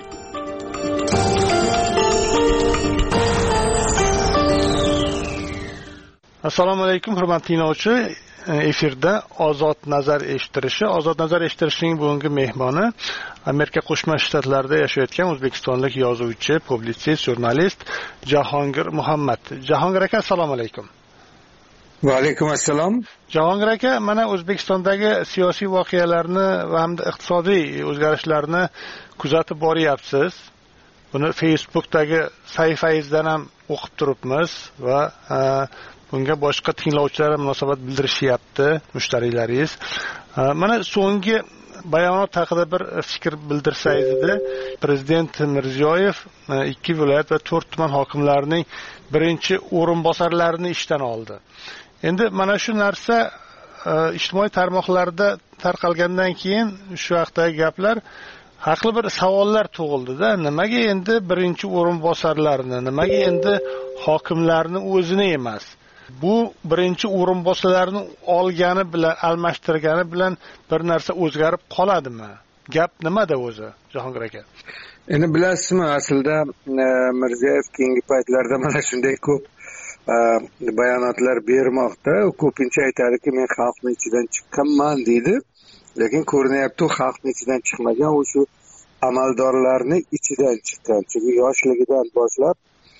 Assalomu alaykum, hurmatli tinglovchi. Efirda Ozod nazar eshittirishi. Ozod nazar eshittirishning bugungi mehmoni Amerika Qo'shma Shtatlarida yashayotgan o'zbekistonlik yozuvchi, publitsist, jurnalist Jahongir Muhammad. Jahongir aka, assalomu alaykum.
Va alaykum assalom.
Jahongir aka, mana O'zbekistondagi siyosiy voqealarni va hamda iqtisodiy o'zgarishlarni kuzatib boryapsiz. Buni Facebookdagi sahifangizdan ham o'qib turibmiz va bunga boshqa tinglovchilar munosabat bildirishyapti, mushtarilaringiz. Mana so'nggi bayonot haqida bir fikr bildirsangiz edi. Prezident Mirziyoyev 2 viloyat va 4 tuman hokimlarining birinchi o'rinbosarlarini ishdan oldi. Endi mana shu narsa ijtimoiy tarmoqlarda tarqalgandan keyin shu haqdagi gaplar haqli bir savollar tug'ildi-da. Nimaga endi birinchi o'rinbosarlarni, nimaga endi hokimlarni o'zini emas? Bu birinchi o'rinbosarlarni olgani bilan, almashtirgani bilan bir narsa o'zgarib qoladimi? Gap nimada o'zi, Jahongir aka?
Endi bilasizmi, aslida Mirziyoyev keyingi paytlarda mana shunday ko'p bayonotlar bermoqda. Ko'pincha aytadiki, men xalqning ichidan chiqqanman deydi. Lekin ko'rinyapti, xalqning ichidan chiqmagan, u shu amaldorlarning ichidan chiqqan. Chunki yoshligidan boshlab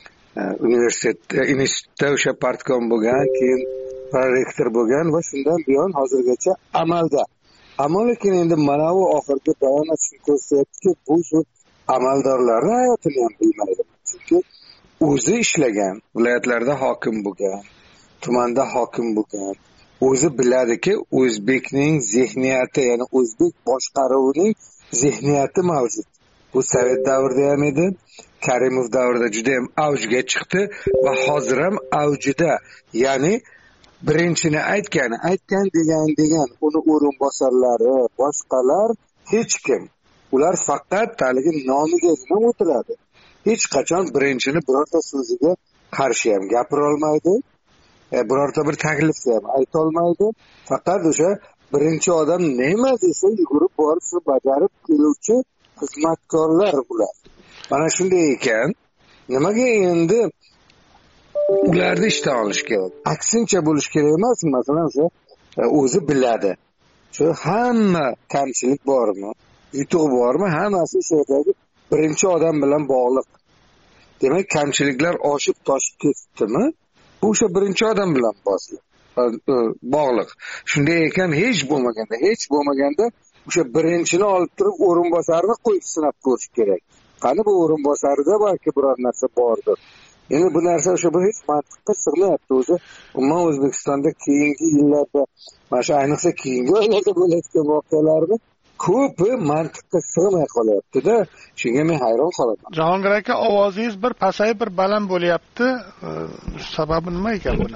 institutda o'sha partkom bo'lgan, keyin prorektor bo'lgan va shundan buyon hozirgacha amalda. Ammo lekin endi mana bu oxirgi bayonot shuni ko'rsatyaptiki, bu shu amaldorlarning hayotini ham bilmaydi. Chunki o'zi ishlagan, viloyatlarda hokim bo'lgan, tumanda hokim bo'lgan. O'zi biladiki, o'zbekning zehniyati, ya'ni o'zbek boshqaruvining zehniyati mavjud. Bu Sovet davrida ham edi, Karimov davrida juda ham avjga chiqdi va hozir ham avjida. Ya'ni birinchini aytgan degan uni o'rinbosarlari, boshqalar hech kim. Ular faqat taligi nomiga o'tiradi. Hech qachon birinchini birorta so'ziga qarshi ham gapira olmaydi. Birorta bir taklifni ham ayta olmaydi. Faqat o'sha birinchi odam nima desa yugurib borib shu bajarib keluvchi xizmatkorlar bular. Mana shunday ekan, nimaga endi ularni ishdan olish kerak? Aksincha bo'lish kerak emas. Masalan, o'sha o'zi biladi. Shu hamma kamchilik bormi, yutuq bormi, hammasi shu yerdagi birinchi odam bilan bog'liq. Demak, kamchiliklar oshib toshib ketdimi? Bu o'sha birinchi odam bilan bog'liq. Shunday ekan, hech bo'lmaganda o'sha birinchini olib turib o'rinbosarni qo'yib sinab ko'rish kerak. Qani bu o'rinbosarida balki biror narsa bordir. Endi bu narsa o'sha bir hech mantiqqa sig'mayapti o'zi. Umuman O'zbekistonda keyingi yillarda, mana shu ayniqsa keyingi oylarda bo'layotgan voqealarni ko'pi mantiqqa sig'may qolyapti-da. Shunga men hayron qolaman.
Jahongir aka, ovozingiz bir pasayib, bir baland bo'lyapti. Sababi nima ekan buni?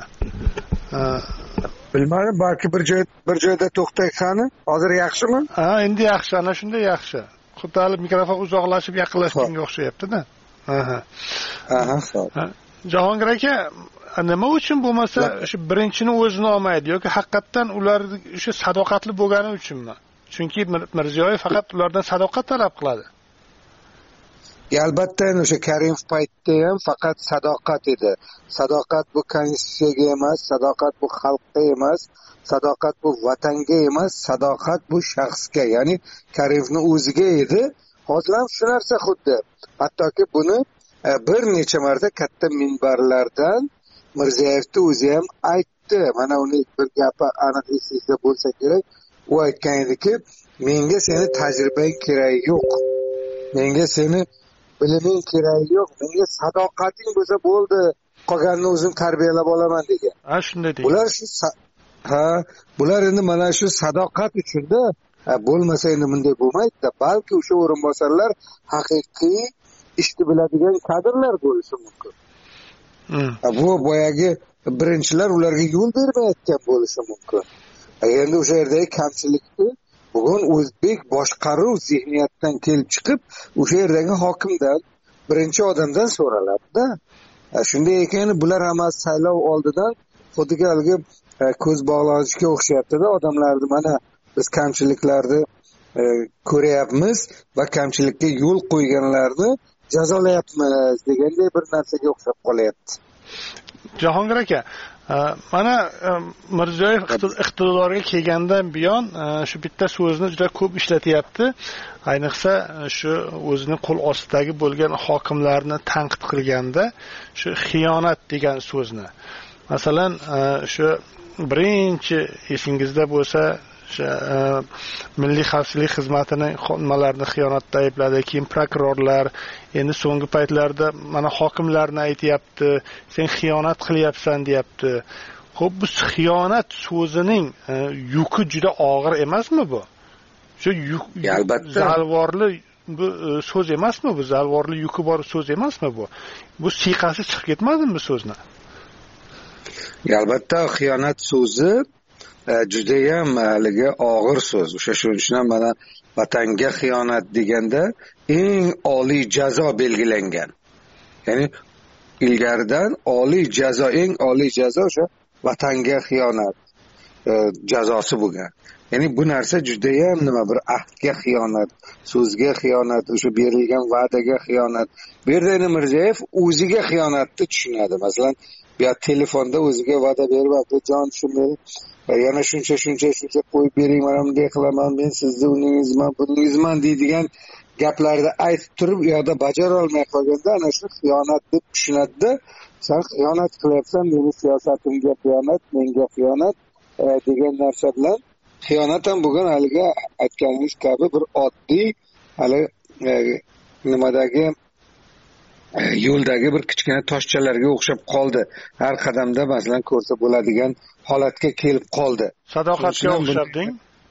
Bilmadim, balki bir joyda to'xtay qani. Hozir yaxshimi?
Ha, endi yaxshi, ana shunday yaxshi. Xuddi mikrofon uzoqlashib yaqinlashganga o'xshayapti-da. Aha, xo'p. Jahongir aka, nima uchun bo'lmasa shu birinchini o'zini olmaydi yoki haqiqatan ular o'sha sadoqatli bo'lgani uchunmi? Chunki Mirziyoyev faqat ulardan sadoqat talab qiladi.
Albatta, o'sha Karimov paytda ham faqat sadoqat edi. Sadoqat bu konstitutsiyaga emas, sadoqat bu xalqqa emas, sadoqat bu vatanga emas, sadoqat bu shaxsga, ya'ni Karimovning o'ziga edi. Hozir ham shu narsa xuddi. Hattoki buni bir necha marta katta minbarlardan Mirziyoyevning o'zi ham aytdi. Mana uni bir gapi aniq esingizda bo'lsa kerak. U aytgan ediki, menga seni tajribang kerak yo'q. Menga seni biliming keragi yo'q, menga sadoqating bo'lsa bo'ldi, qolganini o'zim tarbiyalab olaman degan.
Shunday deydi.
Bular shu bular endi mana shu sadoqat uchunda bo'lmasa endi bunday bo'lmaydi-da. Balki o'sha o'rinbosarlar haqiqiy ishni biladigan kadrlar bo'lishi mumkin. Bu boyagi birinchilar ularga yo'l bermayotgan bo'lishi mumkin. Endi o'sha yerdagi kamchilikni bugun o'zbek boshqaruv zihniyatdan kelib chiqib, o'sha yerdagi hokimdan, birinchi odamdan so'raladi-da. Shunday ekan, bular hammasi saylov oldidan xuddi haligi ko'z bog'lashga o'xshayapti-da. Odamlarni mana biz kamchiliklarni ko'ryapmiz va kamchilikka yo'l qo'yganlarni jazolayapmiz deganday bir narsaga o'xshab qolyapti.
Jahongir aka, mana Mirziyoyev iqtidorga kelgandan buyon shu bitta so'zni juda ko'p ishlatyapti. Ayniqsa shu o'zining qo'l ostidagi bo'lgan hokimlarni tanqid qilganda shu xiyonat degan so'zni. Masalan, shu birinchi esingizda bo'lsa, Milliy xavfsizlik xizmatining xodimalarini xiyonatda aybladi, keyin prokurorlar, endi so'nggi paytlarda mana hokimlarni aytayapti, sen xiyonat qilyapsan deyapti. Xo'p, bu xiyonat so'zining yuki juda og'ir emasmi bu? Shu albatta zalvorli bu so'z emasmi bu? Zalvorli yuki bor so'z emasmi bu? Bu siyqasi chiqib ketmadimi so'zni?
Albatta xiyonat so'zi judayam haligi og'ir so'z. Shuning uchun ham mana vatanga xiyonat deganda eng oliy jazo belgilangan. Ya'ni ilgaridan eng oliy jazo o'sha vatanga xiyonat jazosi bo'lgan. Ya'ni bu narsa judayam bir ahdga xiyonat, so'zga xiyonat, o'sha berilgan va'daga xiyonat. Bu yerda Mirziyoyev o'ziga xiyonatni tushunadi. Masalan, bu telefonda o'ziga va'da berib, "Jon, shuni yana shuncha qo'yib bering, mana bunday qilaman, men sizni buningizman" deydigan gaplarni aytib turib, u yoqda bajara olmay qolganda ana shu xiyonat deb tushunadi-da. Sen xiyonat qilyapsan, meni siyosatimga xiyonat, menga xiyonat degan narsa bilan xiyonat ham bo'lgan haligi aytganingiz kabi bir oddiy hali nimadagi yo'ldagi bir kichkina toshchalarga o'xshab qoldi. Har qadamda masalan ko'rsa bo'ladigan holatga kelib qoldi.
Sadoqatga o'xshabding?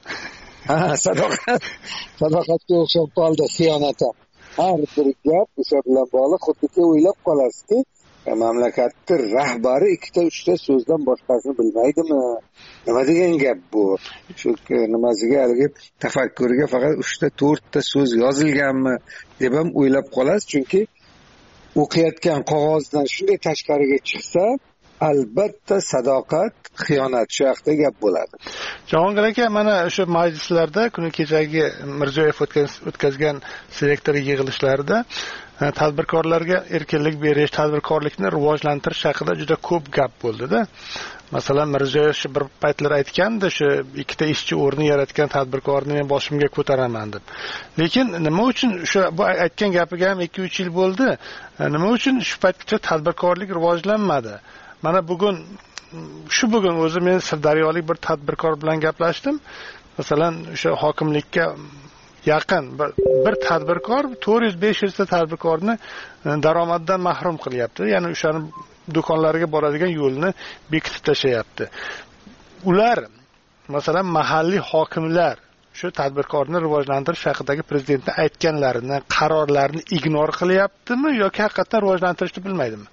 Sadoqatga o'xshab qoldi xiyonat. Har bir gap o'sha bilan bog'liq, xuddi o'ylab qolasizki, mamlakatning rahbari ikkita uchta so'zdan boshqasini bilmaydimi? Nima degan gap bu? Shu nimasiga haligi tafakkuriga faqat 3-4ta so'z yozilganmi deb ham o'ylab qolasiz, chunki o'qiyotgan qog'ozdan shunday tashqariga chiqsa, albatta sadoqat, xiyonat shu haqida gap bo'ladi.
Jahongir aka, mana o'sha majlislarda kuni kechagi Mirziyoyev o'tkazgan selektor yig'ilishlarida tadbirkorlarga erkinlik berish, tadbirkorlikni rivojlantirish haqida juda ko'p gap bo'ldi-da. Masalan, Mirziyoyev bir paytlar aytgandi, shu ikkita ishchi o'rni yaratgan tadbirkorni men boshimga ko'taraman deb. Lekin nima uchun shu bu aytgan gapiga ham 2-3 yil bo'ldi? Nima uchun shu paytgacha tadbirkorlik rivojlanmadi? Mana bugun o'zi men Sirdaryolik bir tadbirkor bilan gaplashdim. Masalan, o'sha hokimlikka yaqin bir tadbirkor 400-500 ta tadbirkorni daromaddan mahrum qilyapti. Ya'ni o'shani do'konlariga boradigan yo'lni bekitib tashlayapti. Ular masalan mahalliy hokimlar shu tadbirkorni rivojlantirish haqidagi prezidentning aytganlarini, qarorlarini ignor qilyaptimi yoki haqiqatan rivojlantirishni bilmaydimi?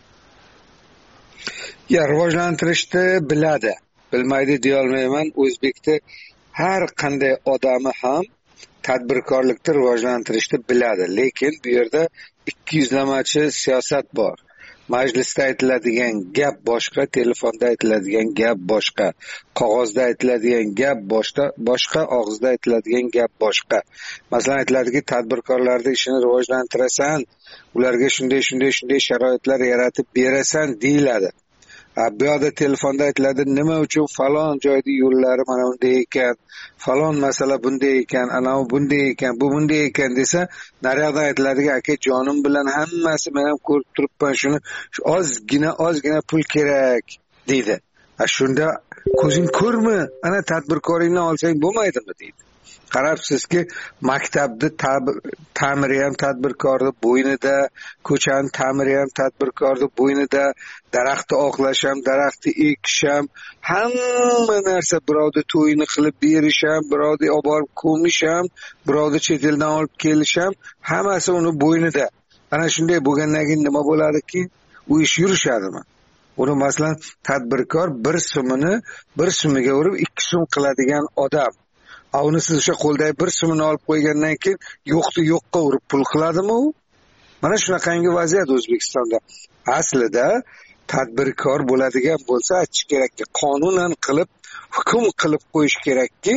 Rivojlantirishni biladi. Bilmaydi deya olmayman. O'zbekda har qanday odami ham tadbirkorlikni rivojlantirishni biladi. Lekin bu yerda 200lamachi siyosat bor. Majlisda aytiladigan gap boshqa, telefonda aytiladigan gap boshqa, qog'ozda aytiladigan gap boshqa, og'izda aytiladigan gap boshqa. Masalan, aytiladiki, tadbirkorlarning ishini rivojlantirasan, ularga shunday sharoitlar yaratib berasan deyiladi. Bu yerda telefonda aytiladi, nima uchun falon joyda yo'llari mana bunday ekan, falon masala bunday ekan, anavi bunday ekan, bu bunday ekan desa, naryoqda aytiladi, aka jonim bilan hammasi men ham ko'rib turibman, shuni ozgina pul kerak deydi. Shunda ko'zing ko'rmi? Ana tadbirkoringni olsang bo'lmaydimi deydi. qarabsizki, maktabni ta'miri ham tadbirkorni bo'ynida, ko'chani ta'miri ham tadbirkorni bo'ynida, daraxtni oqlash ham, daraxtni ekish ham, hamma narsa birovni to'yini qilib berish ham, birovni olib borib ko'mish ham, birovni chet eldan olib kelish ham, hammasi uni bo'ynida. Ana shunday bo'lgandan keyin nima bo'ladiki, u ish yurishadimi? Uni masalan tadbirkor bir so'miga urib 2 so'm qiladigan odam. Uni siz o'sha qo'ldagi 1 so'mini olib qo'ygandan keyin yo'qni yo'qqa urib pul qiladimi u? Mana shunaqangi vaziyat O'zbekistonda. Aslida tadbirkor bo'ladigan bo'lsa, aytish kerakki, qonunan qilib, hukm qilib qo'yish kerakki,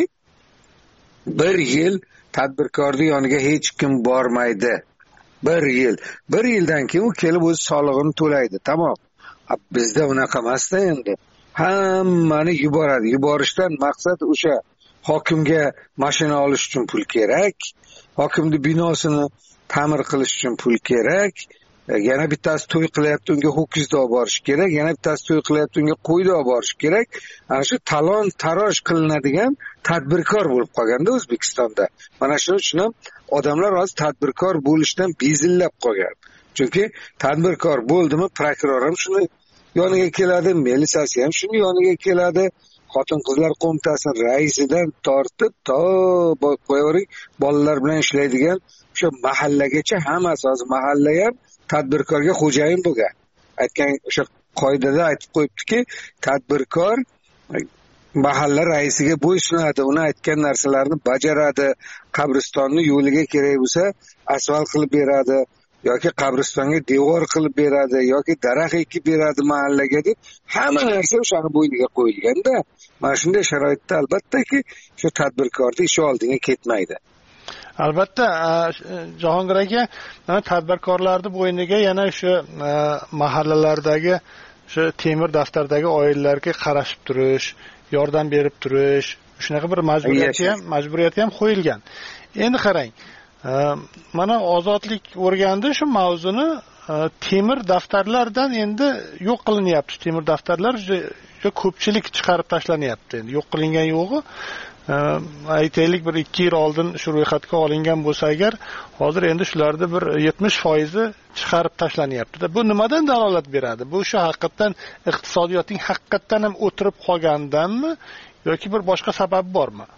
1 yil tadbirkorning yoniga hech kim bormaydi. 1 yil. 1 yildan keyin u kelib o'z solig'ini to'laydi. Tamom. Bizda unaqa emas-da endi. Hammani yuboradi. Yuborishdan maqsad o'sha hokimga mashina olish uchun pul kerak, hokimning binosini ta'mir qilish uchun pul kerak, yana bittasi to'y qilyapti, unga ho'kizni olib borish kerak, yana bittasi to'y qilyapti, unga qo'yni olib borish kerak. Ana shu talon taroj qilinadigan tadbirkor bo'lib qolganda O'zbekistonda. Mana shuning uchun ham odamlar hozir tadbirkor bo'lishdan bezillab qolgan. Chunki tadbirkor bo'ldimi, prokuror ham shuni yoniga keladi, militsiyasi ham shuni yoniga keladi. Xotin-qizlar qo'mitasi raisidan tortib to qo'yavering bolalar bilan ishlaydigan o'sha mahallagacha hammasi hozir mahalla ham tadbirkorga xo'jayin bo'lgan. Aytgan o'sha qoidada aytib qo'yibdiki, tadbirkor mahalla raisiga bo'ysunadi, uni aytgan narsalarni bajaradi, qabristonni yo'liga kerak bo'lsa asfalt qilib beradi, yoki qabristonga devor qilib beradi, yoki daraxt ekib beradi mahallaga deb hamma narsa o'shani bo'yniga qo'yilganda, mana shunday sharoitda albattaki shu tadbirkorning ishi oldinga ketmaydi.
Albatta, Jahongir aka, tadbirkorlarning bo'yniga yana shu mahallalardagi shu temir daftardagi oilalarga qarashib turish, yordam berib turish, shunaqa bir majburiyati ham qo'yilgan. Endi qarang, mana ozodlik o'rgandi shu mavzuni temir daftarlardan endi yo'q qilinyapti. Temir daftarlar juda ko'pchilik chiqarib tashlanyapti. Endi yo'q qilingan yo'g'i aytaylik bir 2 yil oldin shu ro'yxatga olingan bo'lsa agar, hozir endi shularda bir 70% chiqarib tashlanyapti. Bu nimadan dalolat beradi? Bu shu haqiqatan iqtisodiyotning haqiqatan ham o'tirib qolganidanmi yoki bir boshqa sababi bormi?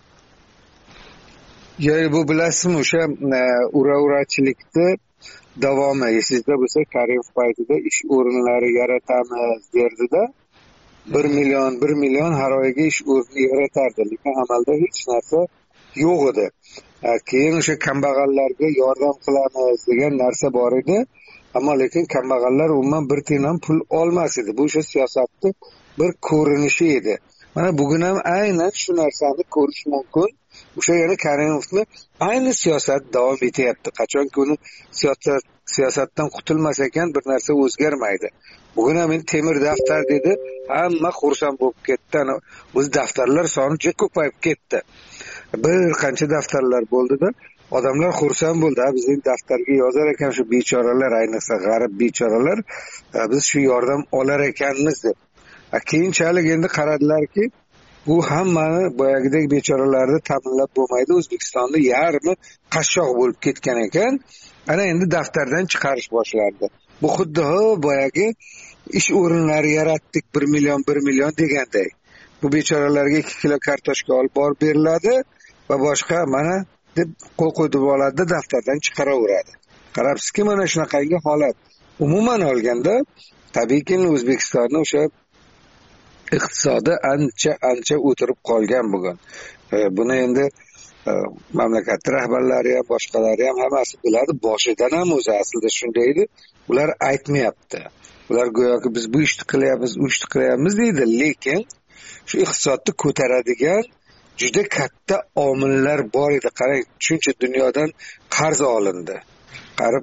Bu bilasizmi, o'sha ura-urachilikni davomi. Esingizda bo'lsa, Karimov paytida ish o'rinlari yaratamiz derdida, 1 million har oyga ish o'rni yaratardi, lekin amalda hech narsa yo'q edi. Keyin o'sha kambag'allarga yordam qilamiz degan narsa bor edi, ammo lekin kambag'allar umuman bir tiyin ham pul olmas edi. Bu o'sha siyosatning bir ko'rinishi edi. Mana bugun ham aynan shu narsani ko'rish mumkin. O'sha yana Karimovni ayni siyosat davom etyapti. Qachonki uni siyosatdan qutulmas ekan bir narsa o'zgarmaydi. Bugun ham temir daftar dedi, hamma xursand bo'lib ketdi. O'z daftarlar soni juda ko'payib ketdi. Bir qancha daftarlar bo'ldi-da, odamlar xursand bo'ldi. Bizning daftarga yozar ekan shu bechoralar, ayniqsa g'arib bechoralar, biz shu yordam olar ekanmiz deb. Keyinchalik endi qaradilarki, bu hammani boyagidek bechoralarni ta'minlab bo'lmaydi. O'zbekistonda yarmi qashshoq bo'lib ketgan ekan. Ana endi daftardan chiqarish boshlandi. Bu xuddi boyagi ish o'rinlari yaratdik 1 million deganday. Bu bechoralarga 2 kilo kartoshka olib borib beriladi va boshqa mana deb qo'l qo'yib oladi, daftardan chiqaraveradi. Qarabsizki, mana shunaqangi holat. Umuman olganda, tabiiyki O'zbekistonning o'sha iqtisodi ancha o'tirib qolgan bugun. Buni endi mamlakat rahbarlari ham, boshqalari ham hammasi biladi. Boshidan ham o'zi aslida shunday edi. Ular aytmayapti. Ular go'yoki biz bu ishni qilyapmiz, u ishni qilyapmiz deydi, lekin shu iqtisodni ko'taradigan juda katta omillar bor edi. Qarang, shuncha dunyodan qarz olindi. Qarib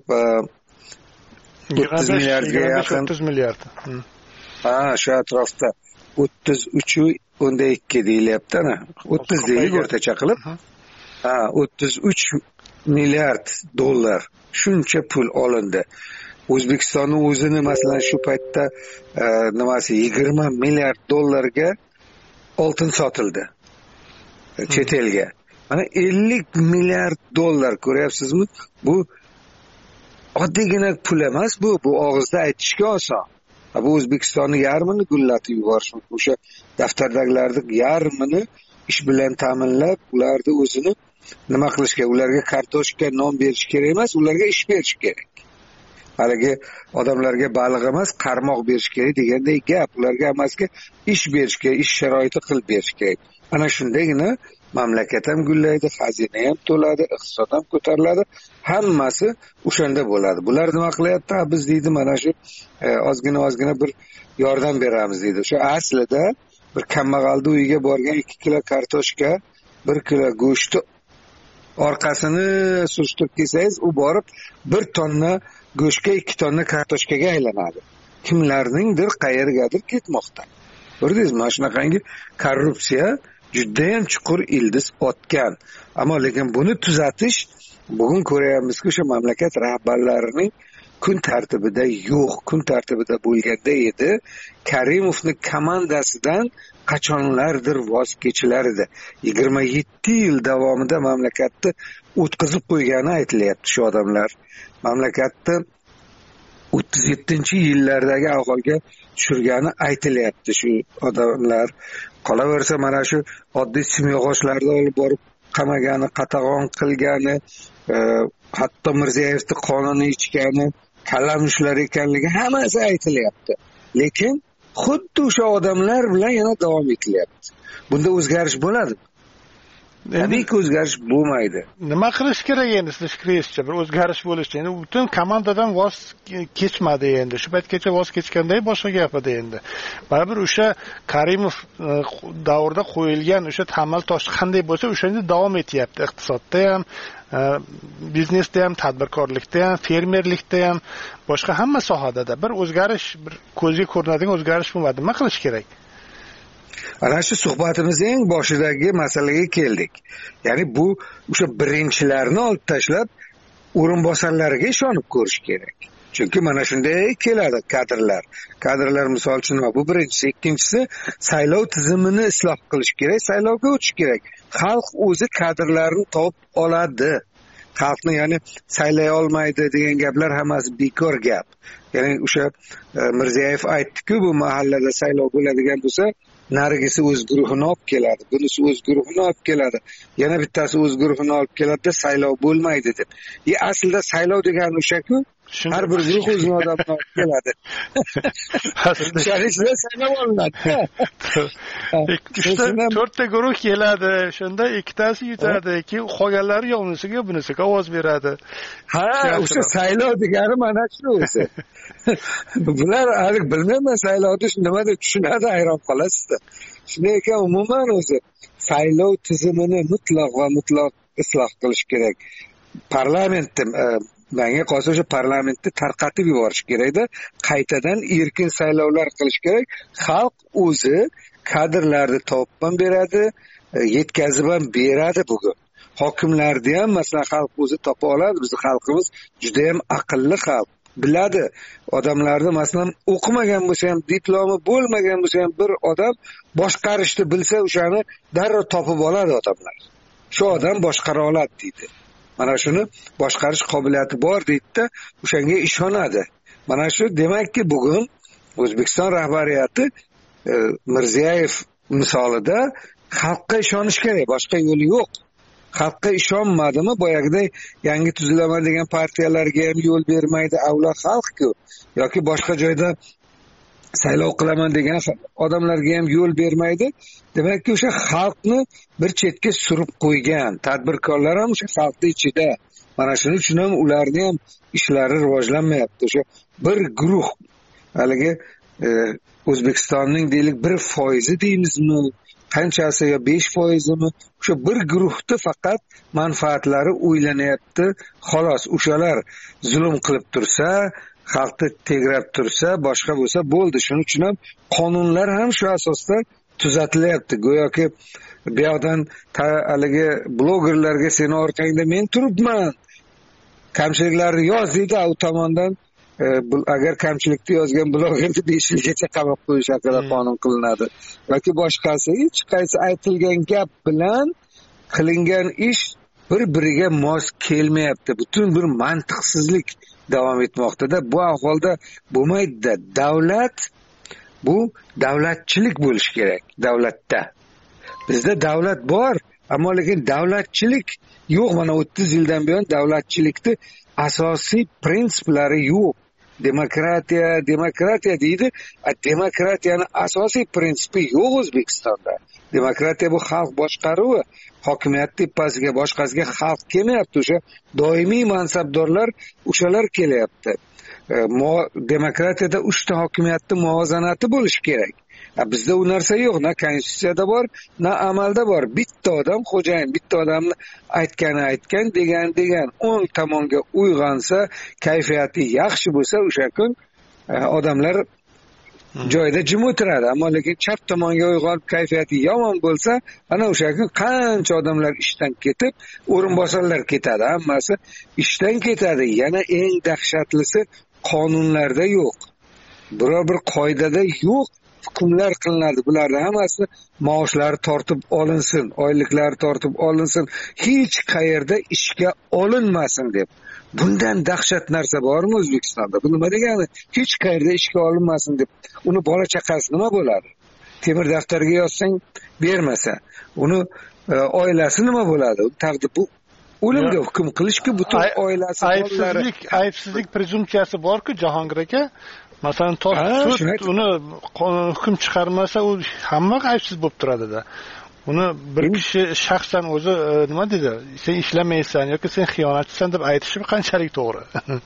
30 milliardga yaqin.
30 milliard.
Shu atrofda 33.2 deyilyapti ana. 30 deylik o'rtacha qilib. 33 milliard dollar shuncha pul olindi. O'zbekistonning o'zini masalan shu paytda 20 milliard dollarga oltin sotildi chet elga. mana 50 milliard dollar, ko'ryapsizmi? Bu oddiygina pul emas, bu og'izda aytishga oson. Bu O'zbekistonni yarmini gullatib yuborish mumkin. O'sha daftardagilarni yarmini ish bilan ta'minlab, ularni o'zini nima qilish kerak? Ularga kartoshka, non berish kerak emas, ularga ish berish kerak. Haligi odamlarga baliq emas, qarmoq berish kerak deganday gap. Ularga hammasiga ish berish kerak, ish sharoiti qilib berish kerak. Ana shundagina mamlakat ham gullaydi, xazina ham to'ladi, iqtisod ham ko'tariladi. Hammasi o'shanda bo'ladi. Bular nima qilyapti? Biz deydi mana shu ozgina bir yordam beramiz deydi. Shu aslida bir kambag'alning uyiga borgan 2 kilo kartoshka, 1 kilo go'shtni orqasini surishtirib kelsangiz, u borib 1 tonna go'shtga 2 tonna kartoshkaga aylanadi. Kimlarningdir qayergadir ketmoqda. Ko'rdingizmi? Mana shunaqangi korrupsiya juda ham chuqur ildiz otgan. Ammo lekin buni tuzatish bugun ko'ryapmizki, o'sha mamlakat rahbarlarining kun tartibida yo'q, kun tartibida bo'lganda edi. Karimovning komandasidan qachonlardir voz kechilar edi. 27 yil davomida mamlakatni o'tkazib qo'ygani aytilyapti shu odamlar. Mamlakatni 37-yillardagi ahvolga tushirgani aytilyapti shu odamlar. Qolaversa mana shu oddiy simyog'ochlarni olib borib qamagani, qatag'on qilgani, hatto Mirziyoyevning qonini ichgani, kalamushlar ekanligi hammasi aytilyapti. Lekin xuddi o'sha odamlar bilan yana davom etilyapti. Bunda o'zgarish bo'ladimi? Tabiiyki o'zgarish bo'lmaydi.
Nima qilish kerak endi siz fikringizcha? Bir o'zgarish bo'lishi, endi butun komandadan voz kechmadi endi. Shu paytgacha voz kechganda boshqa gap edi endi. Baribir o'sha Karimov davrida qo'yilgan o'sha tamal tosh qanday bo'lsa, o'shanda davom etyapti. Iqtisodda ham, biznesda ham, tadbirkorlikda ham, fermerlikda ham, boshqa hamma sohada bir o'zgarish, bir ko'zga ko'rinadigan o'zgarish bo'lmadi. Nima qilish kerak?
Ana shu suhbatimizning eng boshidagi masalaga keldik. Ya'ni bu o'sha birinchilarni olib tashlab o'rinbosarlarga ishonib ko'rish kerak. Chunki mana shunday keladi kadrlar. Kadrlar misol uchun bu birinchisi, ikkinchisi saylov tizimini isloh qilish kerak, saylovga o'tish kerak. Xalq o'zi kadrlarni topib oladi. Xalqni ya'ni saylay olmaydi degan gaplar hammasi bekor gap. Ya'ni o'sha Mirziyoyev aytdi-ku, bu mahallada saylov bo'ladigan bo'lsa, narigisi o'z guruhini olib keladi, bunisi o'z guruhini olib keladi, yana bittasi o'z guruhini olib keladi, saylov bo'lmaydi deb. Aslida saylov degani o'sha-ku, har bir guruh o'z odamini olib keladi. Aslida saylov olinadi.
4 ta guruh keladi, shunda ikkitasi yutadi, keyin qolganlari yo'nisiga bunisiga ovoz beradi.
Ha, o'sha saylov degani mana shu o'zi. Bular hali bilmayman saylovni nima deb tushunadi, hayron qolasizlar. Shunday ekan, umuman o'zi saylov tizimini mutlaq va mutlaq isloh qilish kerak. Parlamentni menga qolsa o'sha parlamentni tarqatib yuborish kerak-da, qaytadan erkin saylovlar qilish kerak. Xalq o'zi kadrlarni topib ham beradi, yetkazib ham beradi bugun. Hokimlarni ham masalan xalq o'zi topa oladi. Bizning xalqimiz juda ham aqlli xalq. Biladi. Odamlarni masalan o'qimagan bo'lsa ham, diplomi bo'lmagan bo'lsa ham bir odam boshqarishni bilsa, o'shani darrov topib oladi odamlar. Shu odam boshqara oladi deydi. Mana shuni boshqarish qobiliyati bor deydi-da, o'shanga ishonadi. Mana shu demakki bugun O'zbekiston rahbariyati Mirziyoyev misolida xalqqa ishonish kerak, boshqa yo'li yo'q. Xalqqa ishonmadimi, boyagiday yangi tuzilaman degan partiyalarga ham yo'l bermaydi, avlod xalq-ku. Yoki boshqa joyda saylov qilaman degan odamlarga ham yo'l bermaydi. Demakki, o'sha xalqni bir chetga surib qo'ygan. Tadbirkorlar ham o'sha xalqning ichida. Mana shuning uchun ham ularning ham ishlari rivojlanmayapti. O'sha bir guruh, haligi O'zbekistonning deylik 1% deymizmi? Qanchasi yo 5%mi? O'sha bir guruhni faqat manfaatlari o'ylanyapti. Xolos, o'shalar zulm qilib tursa, xalqni tegrab tursa, boshqa bo'lsa bo'ldi. Shuning uchun ham qonunlar ham shu asosda tuzatilyapti. Go'yoki bu yoqdan haligi blogerlarga seni orqangda men turibman, kamchiliklarni yoz deydi, u tomondan agar kamchilikni yozgan blogerni 5 yilgacha qamab qo'yish haqida qonun qilinadi. Yoki boshqasi hech qaysi aytilgan gap bilan qilingan ish bir-biriga mos kelmayapti. Butun bir mantiqsizlik davom etmoqda. Bu ahvolda bo'lmaydi. Davlat bu davlatchilik bo'lishi kerak davlatda. Bizda davlat bor, ammo lekin davlatchilik yo'q. Mana 30 yildan buyon davlatchilikni asosiy prinsiplari yo'q. Demokratiya deydi. Demokratiyaning asosiy prinsipi yo'q O'zbekistonda. Demokratiya bu xalq boshqaruvi. Hokimiyat tepasiga boshqasiga xalq kelmayapti. O'sha doimiy mansabdorlar o'shalar kelyapti. Demokratiyada 3 ta hokimiyatning muvozanati bo'lishi kerak. Bizda u narsa yo'q. Na konstitutsiyada bor, na amalda bor. Bitta odam xo'jayin, bitta odamni aytgan, degan 10 tomonga uyg'onsa, kayfiyati yaxshi bo'lsa, o'sha kun odamlar joyida jim o'tiradi. Ammo lekin chap tomonga uyg'onib kayfiyati yomon bo'lsa, ana o'sha kun qancha odamlar ishdan ketib, o'rinbosarlar ketadi. Hammasi ishdan ketadi. Yana eng dahshatlisi qonunlarda yo'q. Biror bir qoidada yo'q. Hukmlar qilinadi. Bularning hammasi maoshlari tortib olinsin, oyliklari tortib olinsin, hech qayerda ishga olinmasin deb. Bundan dahshat narsa bormi O'zbekistonda? Bu nima degani? Hech qayerda ishga olinmasin deb. Uni bola chaqasi nima bo'ladi? Temir daftarga yozsang bermasa, uni oilasi nima bo'ladi? Taqdir bu o'limga hukm qilishki butun oilasi
aybsizlik prezumpsiyasi bor-ku Jahongir aka. Masalan, sud uni hukm chiqarmasa, u hamma aybsiz bo'lib turadi-da. Uni bir kishi shaxsan o'zi nima dedi? Sen ishlamaysan yoki sen xiyonatchisan deb aytishi qanchalik to'g'ri?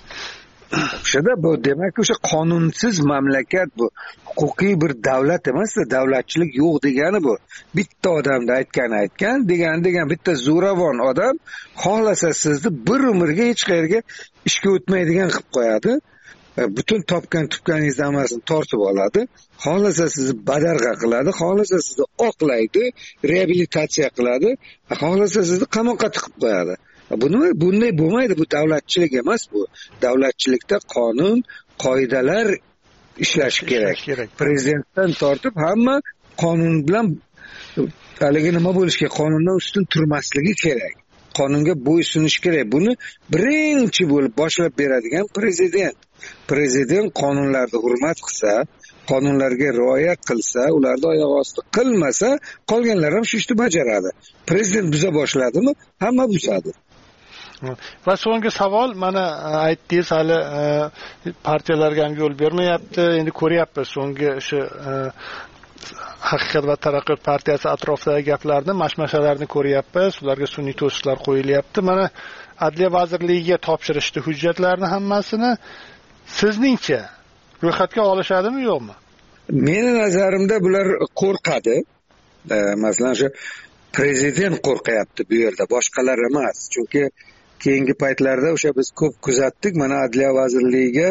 O'shada bu demak o'sha qonunsiz mamlakat bu. Huquqiy bir davlat emas-da, davlatchilik yo'q degani bu. Bitta odamda aytgan, degan bitta zo'ravon odam xohlasa sizni bir umrga hech qayerga ishga o'tmaydigan qilib qo'yadi. Butun topgan-tutganingizni hammasini tortib oladi. Xohlasa sizni badarg'a qiladi, xohlasa sizni oqlaydi, reabilitatsiya qiladi, xohlasa sizni qamoqqa tiqib qo'yadi. Bunday bo'lmaydi, bu davlatchilik emas bu. Davlatchilikda qonun, qoidalar ishlashi kerak. Prezidentdan tortib hamma qonun bilan haligi nima bo'lishi kerak, qonundan ustun turmasligi kerak. Qonunga bo'ysunish kerak. Buni birinchi bo'lib boshlab beradigan prezident. Prezident qonunlarni hurmat qilsa, qonunlarga rioya qilsa, ularni oyoq osti qilmasa, qolganlar ham shu ishni bajaradi. Prezident buza boshladimi, hamma buzadi.
Va so'nggi savol, mana aytdingiz, hali partiyalarga ham yo'l bermayapti. Endi ko'ryapmiz so'nggi o'sha Haqiqat va taraqqiyot partiyasi atrofidagi gaplarni, mashmashalarni ko'ryapmiz. Ularga sun'iy to'siqlar qo'yilyapti. Mana Adliya vazirligiga topshirishdi hujjatlarni hammasini. Sizningcha ro'yxatga olishadimi, yo'qmi?
Meni nazarimda bular qo'rqadi. Masalan, shu prezident qo'rqyapti bu yerda, boshqalar emas. Chunki keyingi paytlarda o'sha biz ko'p kuzatdik, mana Adliya vazirligiga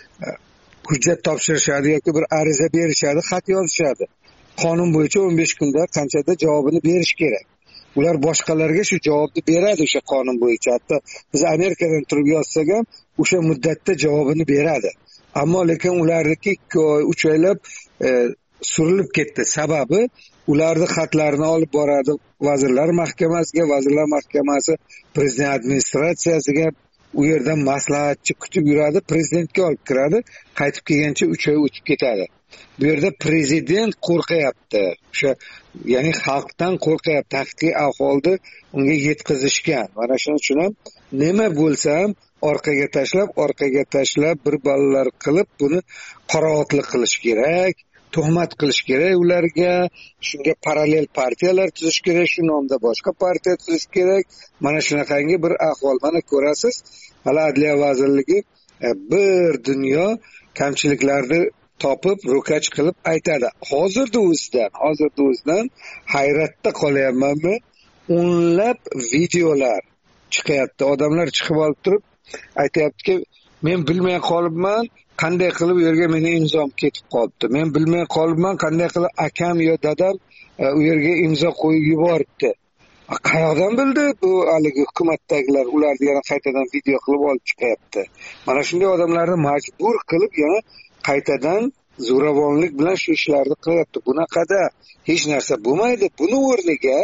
hujjat topshirishadi yoki bir ariza berishadi, xat yozishadi. Qonun bo'yicha 15 kunda qanchada javobini berish kerak. Ular boshqalarga shu javobni beradi o'sha qonun bo'yicha. Hatto biz Amerikadan turib yozsak ham o'sha muddatda javobini beradi. Ammo lekin ularniki 2 oy, 3 oylab surilib ketdi. Sababi ularning xatlarini olib boradi Vazirlar Mahkamasiga, Vazirlar Mahkamasi Prezident administratsiyasiga, u yerdan maslahatchi kutib yuradi, prezidentga olib kiradi, qaytib kelgancha 3 oy o'tib ketadi. Bu yerda prezident qo'rqyapti. O'sha, ya'ni xalqdan qo'rqyapti. Haqiqiy ahvolni unga yetkazishgan. Mana shuning uchun ham nima bo'lsa ham orqaga tashlab bir balolar qilib buni qorovotlik qilish kerak, tuhmat qilish kerak ularga, shunga parallel partiyalar tuzish kerak, shu nomda boshqa partiya tuzish kerak. Mana shunaqangi bir ahvol. Mana ko'rasiz, hali Adliya vazirligi bir dunyo kamchiliklarni topib, ro'kach qilib aytadi. Hozirda o'zidan hayratda qolyapmanmi? O'nlab videolar chiqyapti. Odamlar chiqib olib turib aytayaptiki, men bilmay qolibman, qanday qilib u yerga meni imzom ketib qolibdi. Men bilmay qolibman, qanday qilib akam yo dadam u yerga imzo qo'yib yuboribdi. Qayoqdan bildi bu haligi hukumatdagilar? Ularni yana qaytadan video qilib olib chiqyapti. Mana shunday odamlarni majbur qilib yana qaytadan zo'ravonlik bilan shu ishlarni qilyapti. Bunaqada hech narsa bo'lmaydi. Buni o'rniga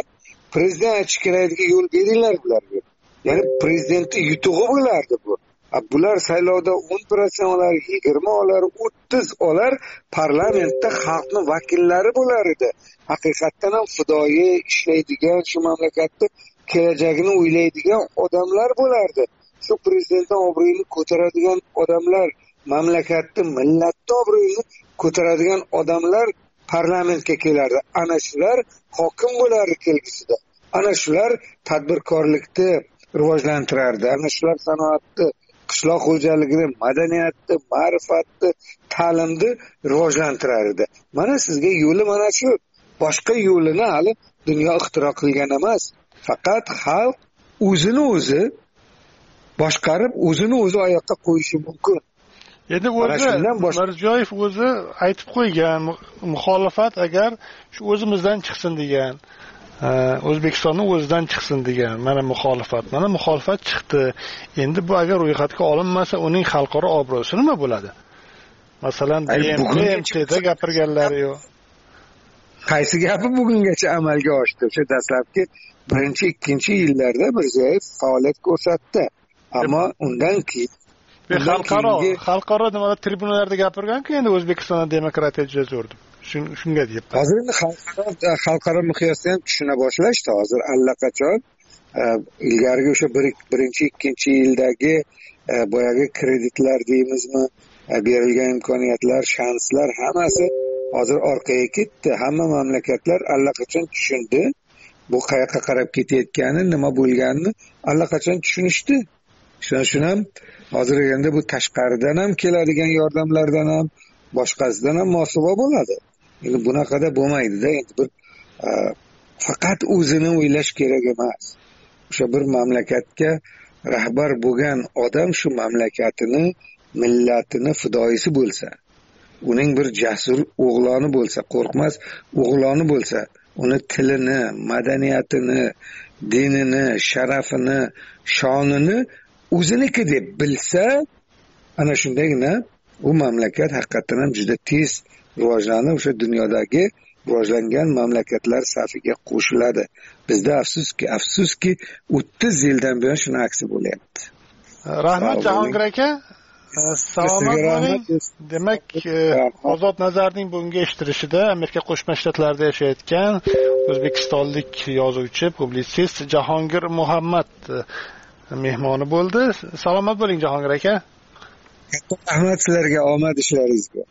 prezident aytish kerakligiga yo'l beringlar bularga. Ya'ni prezidentning yutug'i bo'lardi bu. Bular saylovda 10% olar, 20 olar, 30 olar, parlamentda xalqning vakillari bo'lar edi. Haqiqatdan ham fidoyi ishlaydigan, shu mamlakatda kelajagini o'ylaydigan odamlar bo'lardi. Shu prezidentning obro'yini ko'taradigan odamlar, mamlakatni, millatni obro'yini ko'taradigan odamlar parlamentga kelardi. Ana shular hokim bo'lardi kelgusida. Ana shular tadbirkorlikni rivojlantirardi. Ana shular sanoatni, qishloq xo'jaligini, madaniyatni, ma'rifatni, ta'limni rivojlantirardi. Mana sizga yo'li mana shu. Boshqa yo'lini hali dunyo ixtiro qilgan emas. Faqat xalq o'zini o'zi boshqarib, o'zini o'zi oyoqqa qo'yishi mumkin.
Endi Mirziyoyev o'zi aytib qo'ygan, muxolifat agar shu o'zimizdan chiqsin degan, O'zbekistonning o'zidan chiqsin degan. Mana muxolifat chiqdi. Endi bu agar ro'yxatga olinmasa, uning xalqaro obro'si nima bo'ladi? Masalan, BMTda gapirganlari yo'q.
Qaysi gapi bugungacha amalga oshdi? O'sha dastlabki 1-2 yillarda Mirziyoyev faoliyat ko'rsatdi. Ammo undan keyin
xalqaro nimalar tribunalarda gapirgan-ku, endi O'zbekistonda demokratiya juda zo'r deb. Shunga deyapman.
Hozir endi xalqaro miqyosda ham tushuna boshlashdi. Hozir allaqachon ilgarigi o'sha 1-2 yildagi boyagi kreditlar deymizmi, berilgan imkoniyatlar, shanslar hammasi hozir orqaga ketdi. Hamma mamlakatlar allaqachon tushundi. Bu qayoqqa qarab ketayotgani, nima bo'lganini allaqachon tushunishdi. Shuning ham hozir endi bu tashqaridan ham keladigan yordamlardan ham boshqasidan ham mosuvo bo'ladi. Endi bunaqada bo'lmaydi-da. Endi bir faqat o'zini o'ylash kerak emas. O'sha bir mamlakatga rahbar bo'lgan odam shu mamlakatini, millatini fidoyisi bo'lsa, uning bir jasur o'g'loni bo'lsa, qo'rqmas o'g'loni bo'lsa, uni tilini, madaniyatini, dinini, sharafini, shonini o'ziniki deb bilsa, ana shundagina u mamlakat haqiqatan ham juda tez rivojlanib, o'sha dunyodagi rivojlangan mamlakatlar safiga qo'shiladi. Bizda afsuski 30 yildan buyon shuni aksi bo'lyapti.
Rahmat Jahongir aka. Salomat bo'ling. Demak, Ozod Nazarning bugungi eshittirishida Amerika Qo'shma Shtatlarida yashayotgan o'zbekistonlik yozuvchi, publitsist Jahongir Muhammad mehmoni bo'ldi. Salomat bo'ling Jahongir aka.
Rahmat sizlarga, omad ishlaringizga.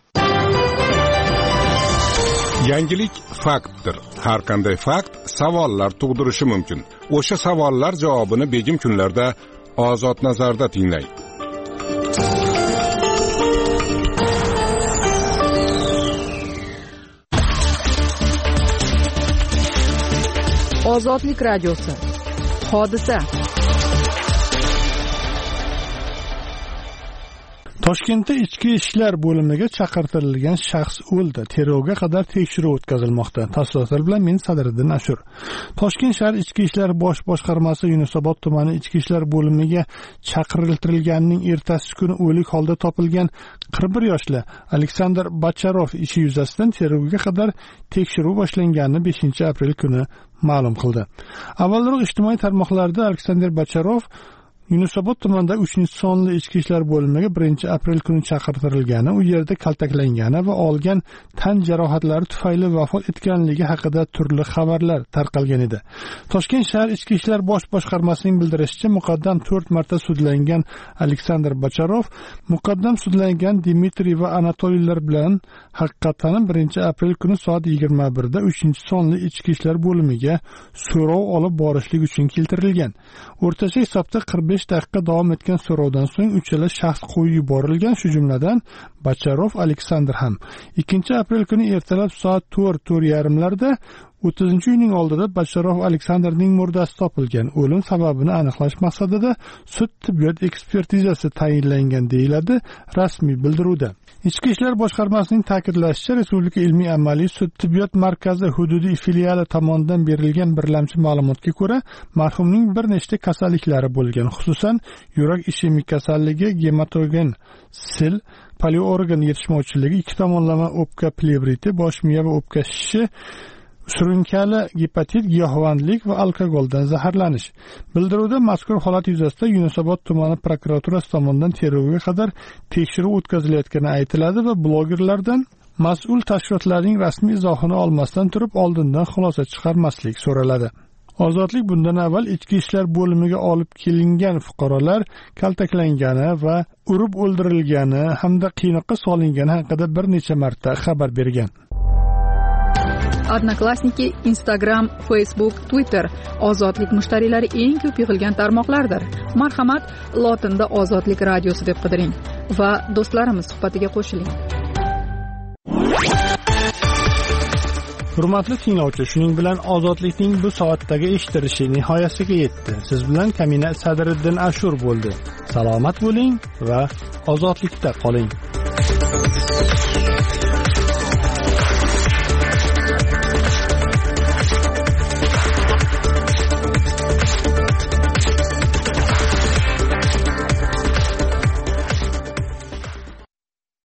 Yangilik faktdir. Har qanday fakt savollar tug'dirishi mumkin. O'sha savollar javobini begim kunlarda Ozod Nazarda tinglang.
Ozodlik radiosi. Hodisa.
Toshkentda ichki ishlar bo'limiga chaqirtirilgan shaxs o'ldi. Tergovga qadar tekshiruv o'tkazilmoqda. Tafsilotlar bilan men Sadriddin Ashur. Toshkent shahar ichki ishlar bosh boshqarmasi Yunusobod tumani ichki ishlar bo'limiga chaqirilganining ertasi kuni o'lik holda topilgan 41 yoshli Aleksandr Bacharov ishi yuzasidan tergovga qadar tekshiruv boshlanganini 5-aprel kuni ma'lum qildi. Avvalroq ijtimoiy tarmoqlarda Aleksandr Bacharov Yunusobod tumanida 3-sonli ichki ishlar bo'limiga 1-aprel kuni chaqirtirilgani, u yerda kaltaklangani va olgan tan jarohatlari tufayli vafot etganligi haqida turli xabarlar tarqalgan edi. Toshkent shahar ichki ishlar bosh boshqarmasining bildirishicha, muqaddam 4 marta sudlangan Aleksandr Bacharov muqaddam sudlangan Dmitriy va Anatoliylar bilan haqiqatan 1-aprel kuni soat 21 da 3-sonli ichki ishlar bo'limiga so'rov olib borishlik uchun keltirilgan. O'rtacha hisobda 45 daqiqa davom etgan so'rovdan so'ng uchala shaxs qo'yib yuborilgan, shu jumladan Bacharov Aleksandr ham. 2-aprel kuni ertalab soat 4:30larda 30-uyning oldida Bacharov Aleksandrning murdasi topilgan. O'lim sababini aniqlash maqsadida sud tibbiyot ekspertizasi tayinlangan deyiladi rasmiy bildiruvda. Ichki ishlar boshqarmasining ta'kidlashicha, Respublika ilmiy amaliy sud tibbiyot markazi hududiy filiali tomonidan berilgan birlamchi ma'lumotga ko'ra, marhumning bir nechta kasalliklari bo'lgan, xususan yurak ishemik kasalligi, gematogen sil, poliorgan yetishmovchiligi, ikki tomonlama o'pka plevriti, bosh miya va o'pka shishi, surunkali gepatit, giyohvandlik va alkogoldan zaharlanish. Bildiruvda mazkur holat yuzasidan Yunusobod tumani prokuraturasi tomonidan tergovga qadar tekshiruv o'tkazilayotgani aytiladi va blogerlardan mas'ul tashkilotlarning rasmiy izohini olmasdan turib oldindan xulosa chiqarmaslik so'raladi. Ozodlik bundan avval ichki ishlar bo'limiga olib kelingan fuqarolar kaltaklangani va urib o'ldirilgani hamda qiynoqqa solingani haqida bir necha marta xabar bergan.
Odnoklassniki, Instagram, Facebook, Twitter ozodlik mushtariylari eng ko'p yig'ilgan tarmoqlardir. Marhamat, lotinda Ozodlik radiosi deb qidiring va do'stlarimiz suhbatiga qo'shiling.
Hurmatli tinglovchi, shuning bilan ozodlikning bu soatdagi eshitilishi nihoyasiga yetdi. Siz bilan Kamina Sadriddin Ashur bo'ldi. Salomat bo'ling va ozodlikda qoling.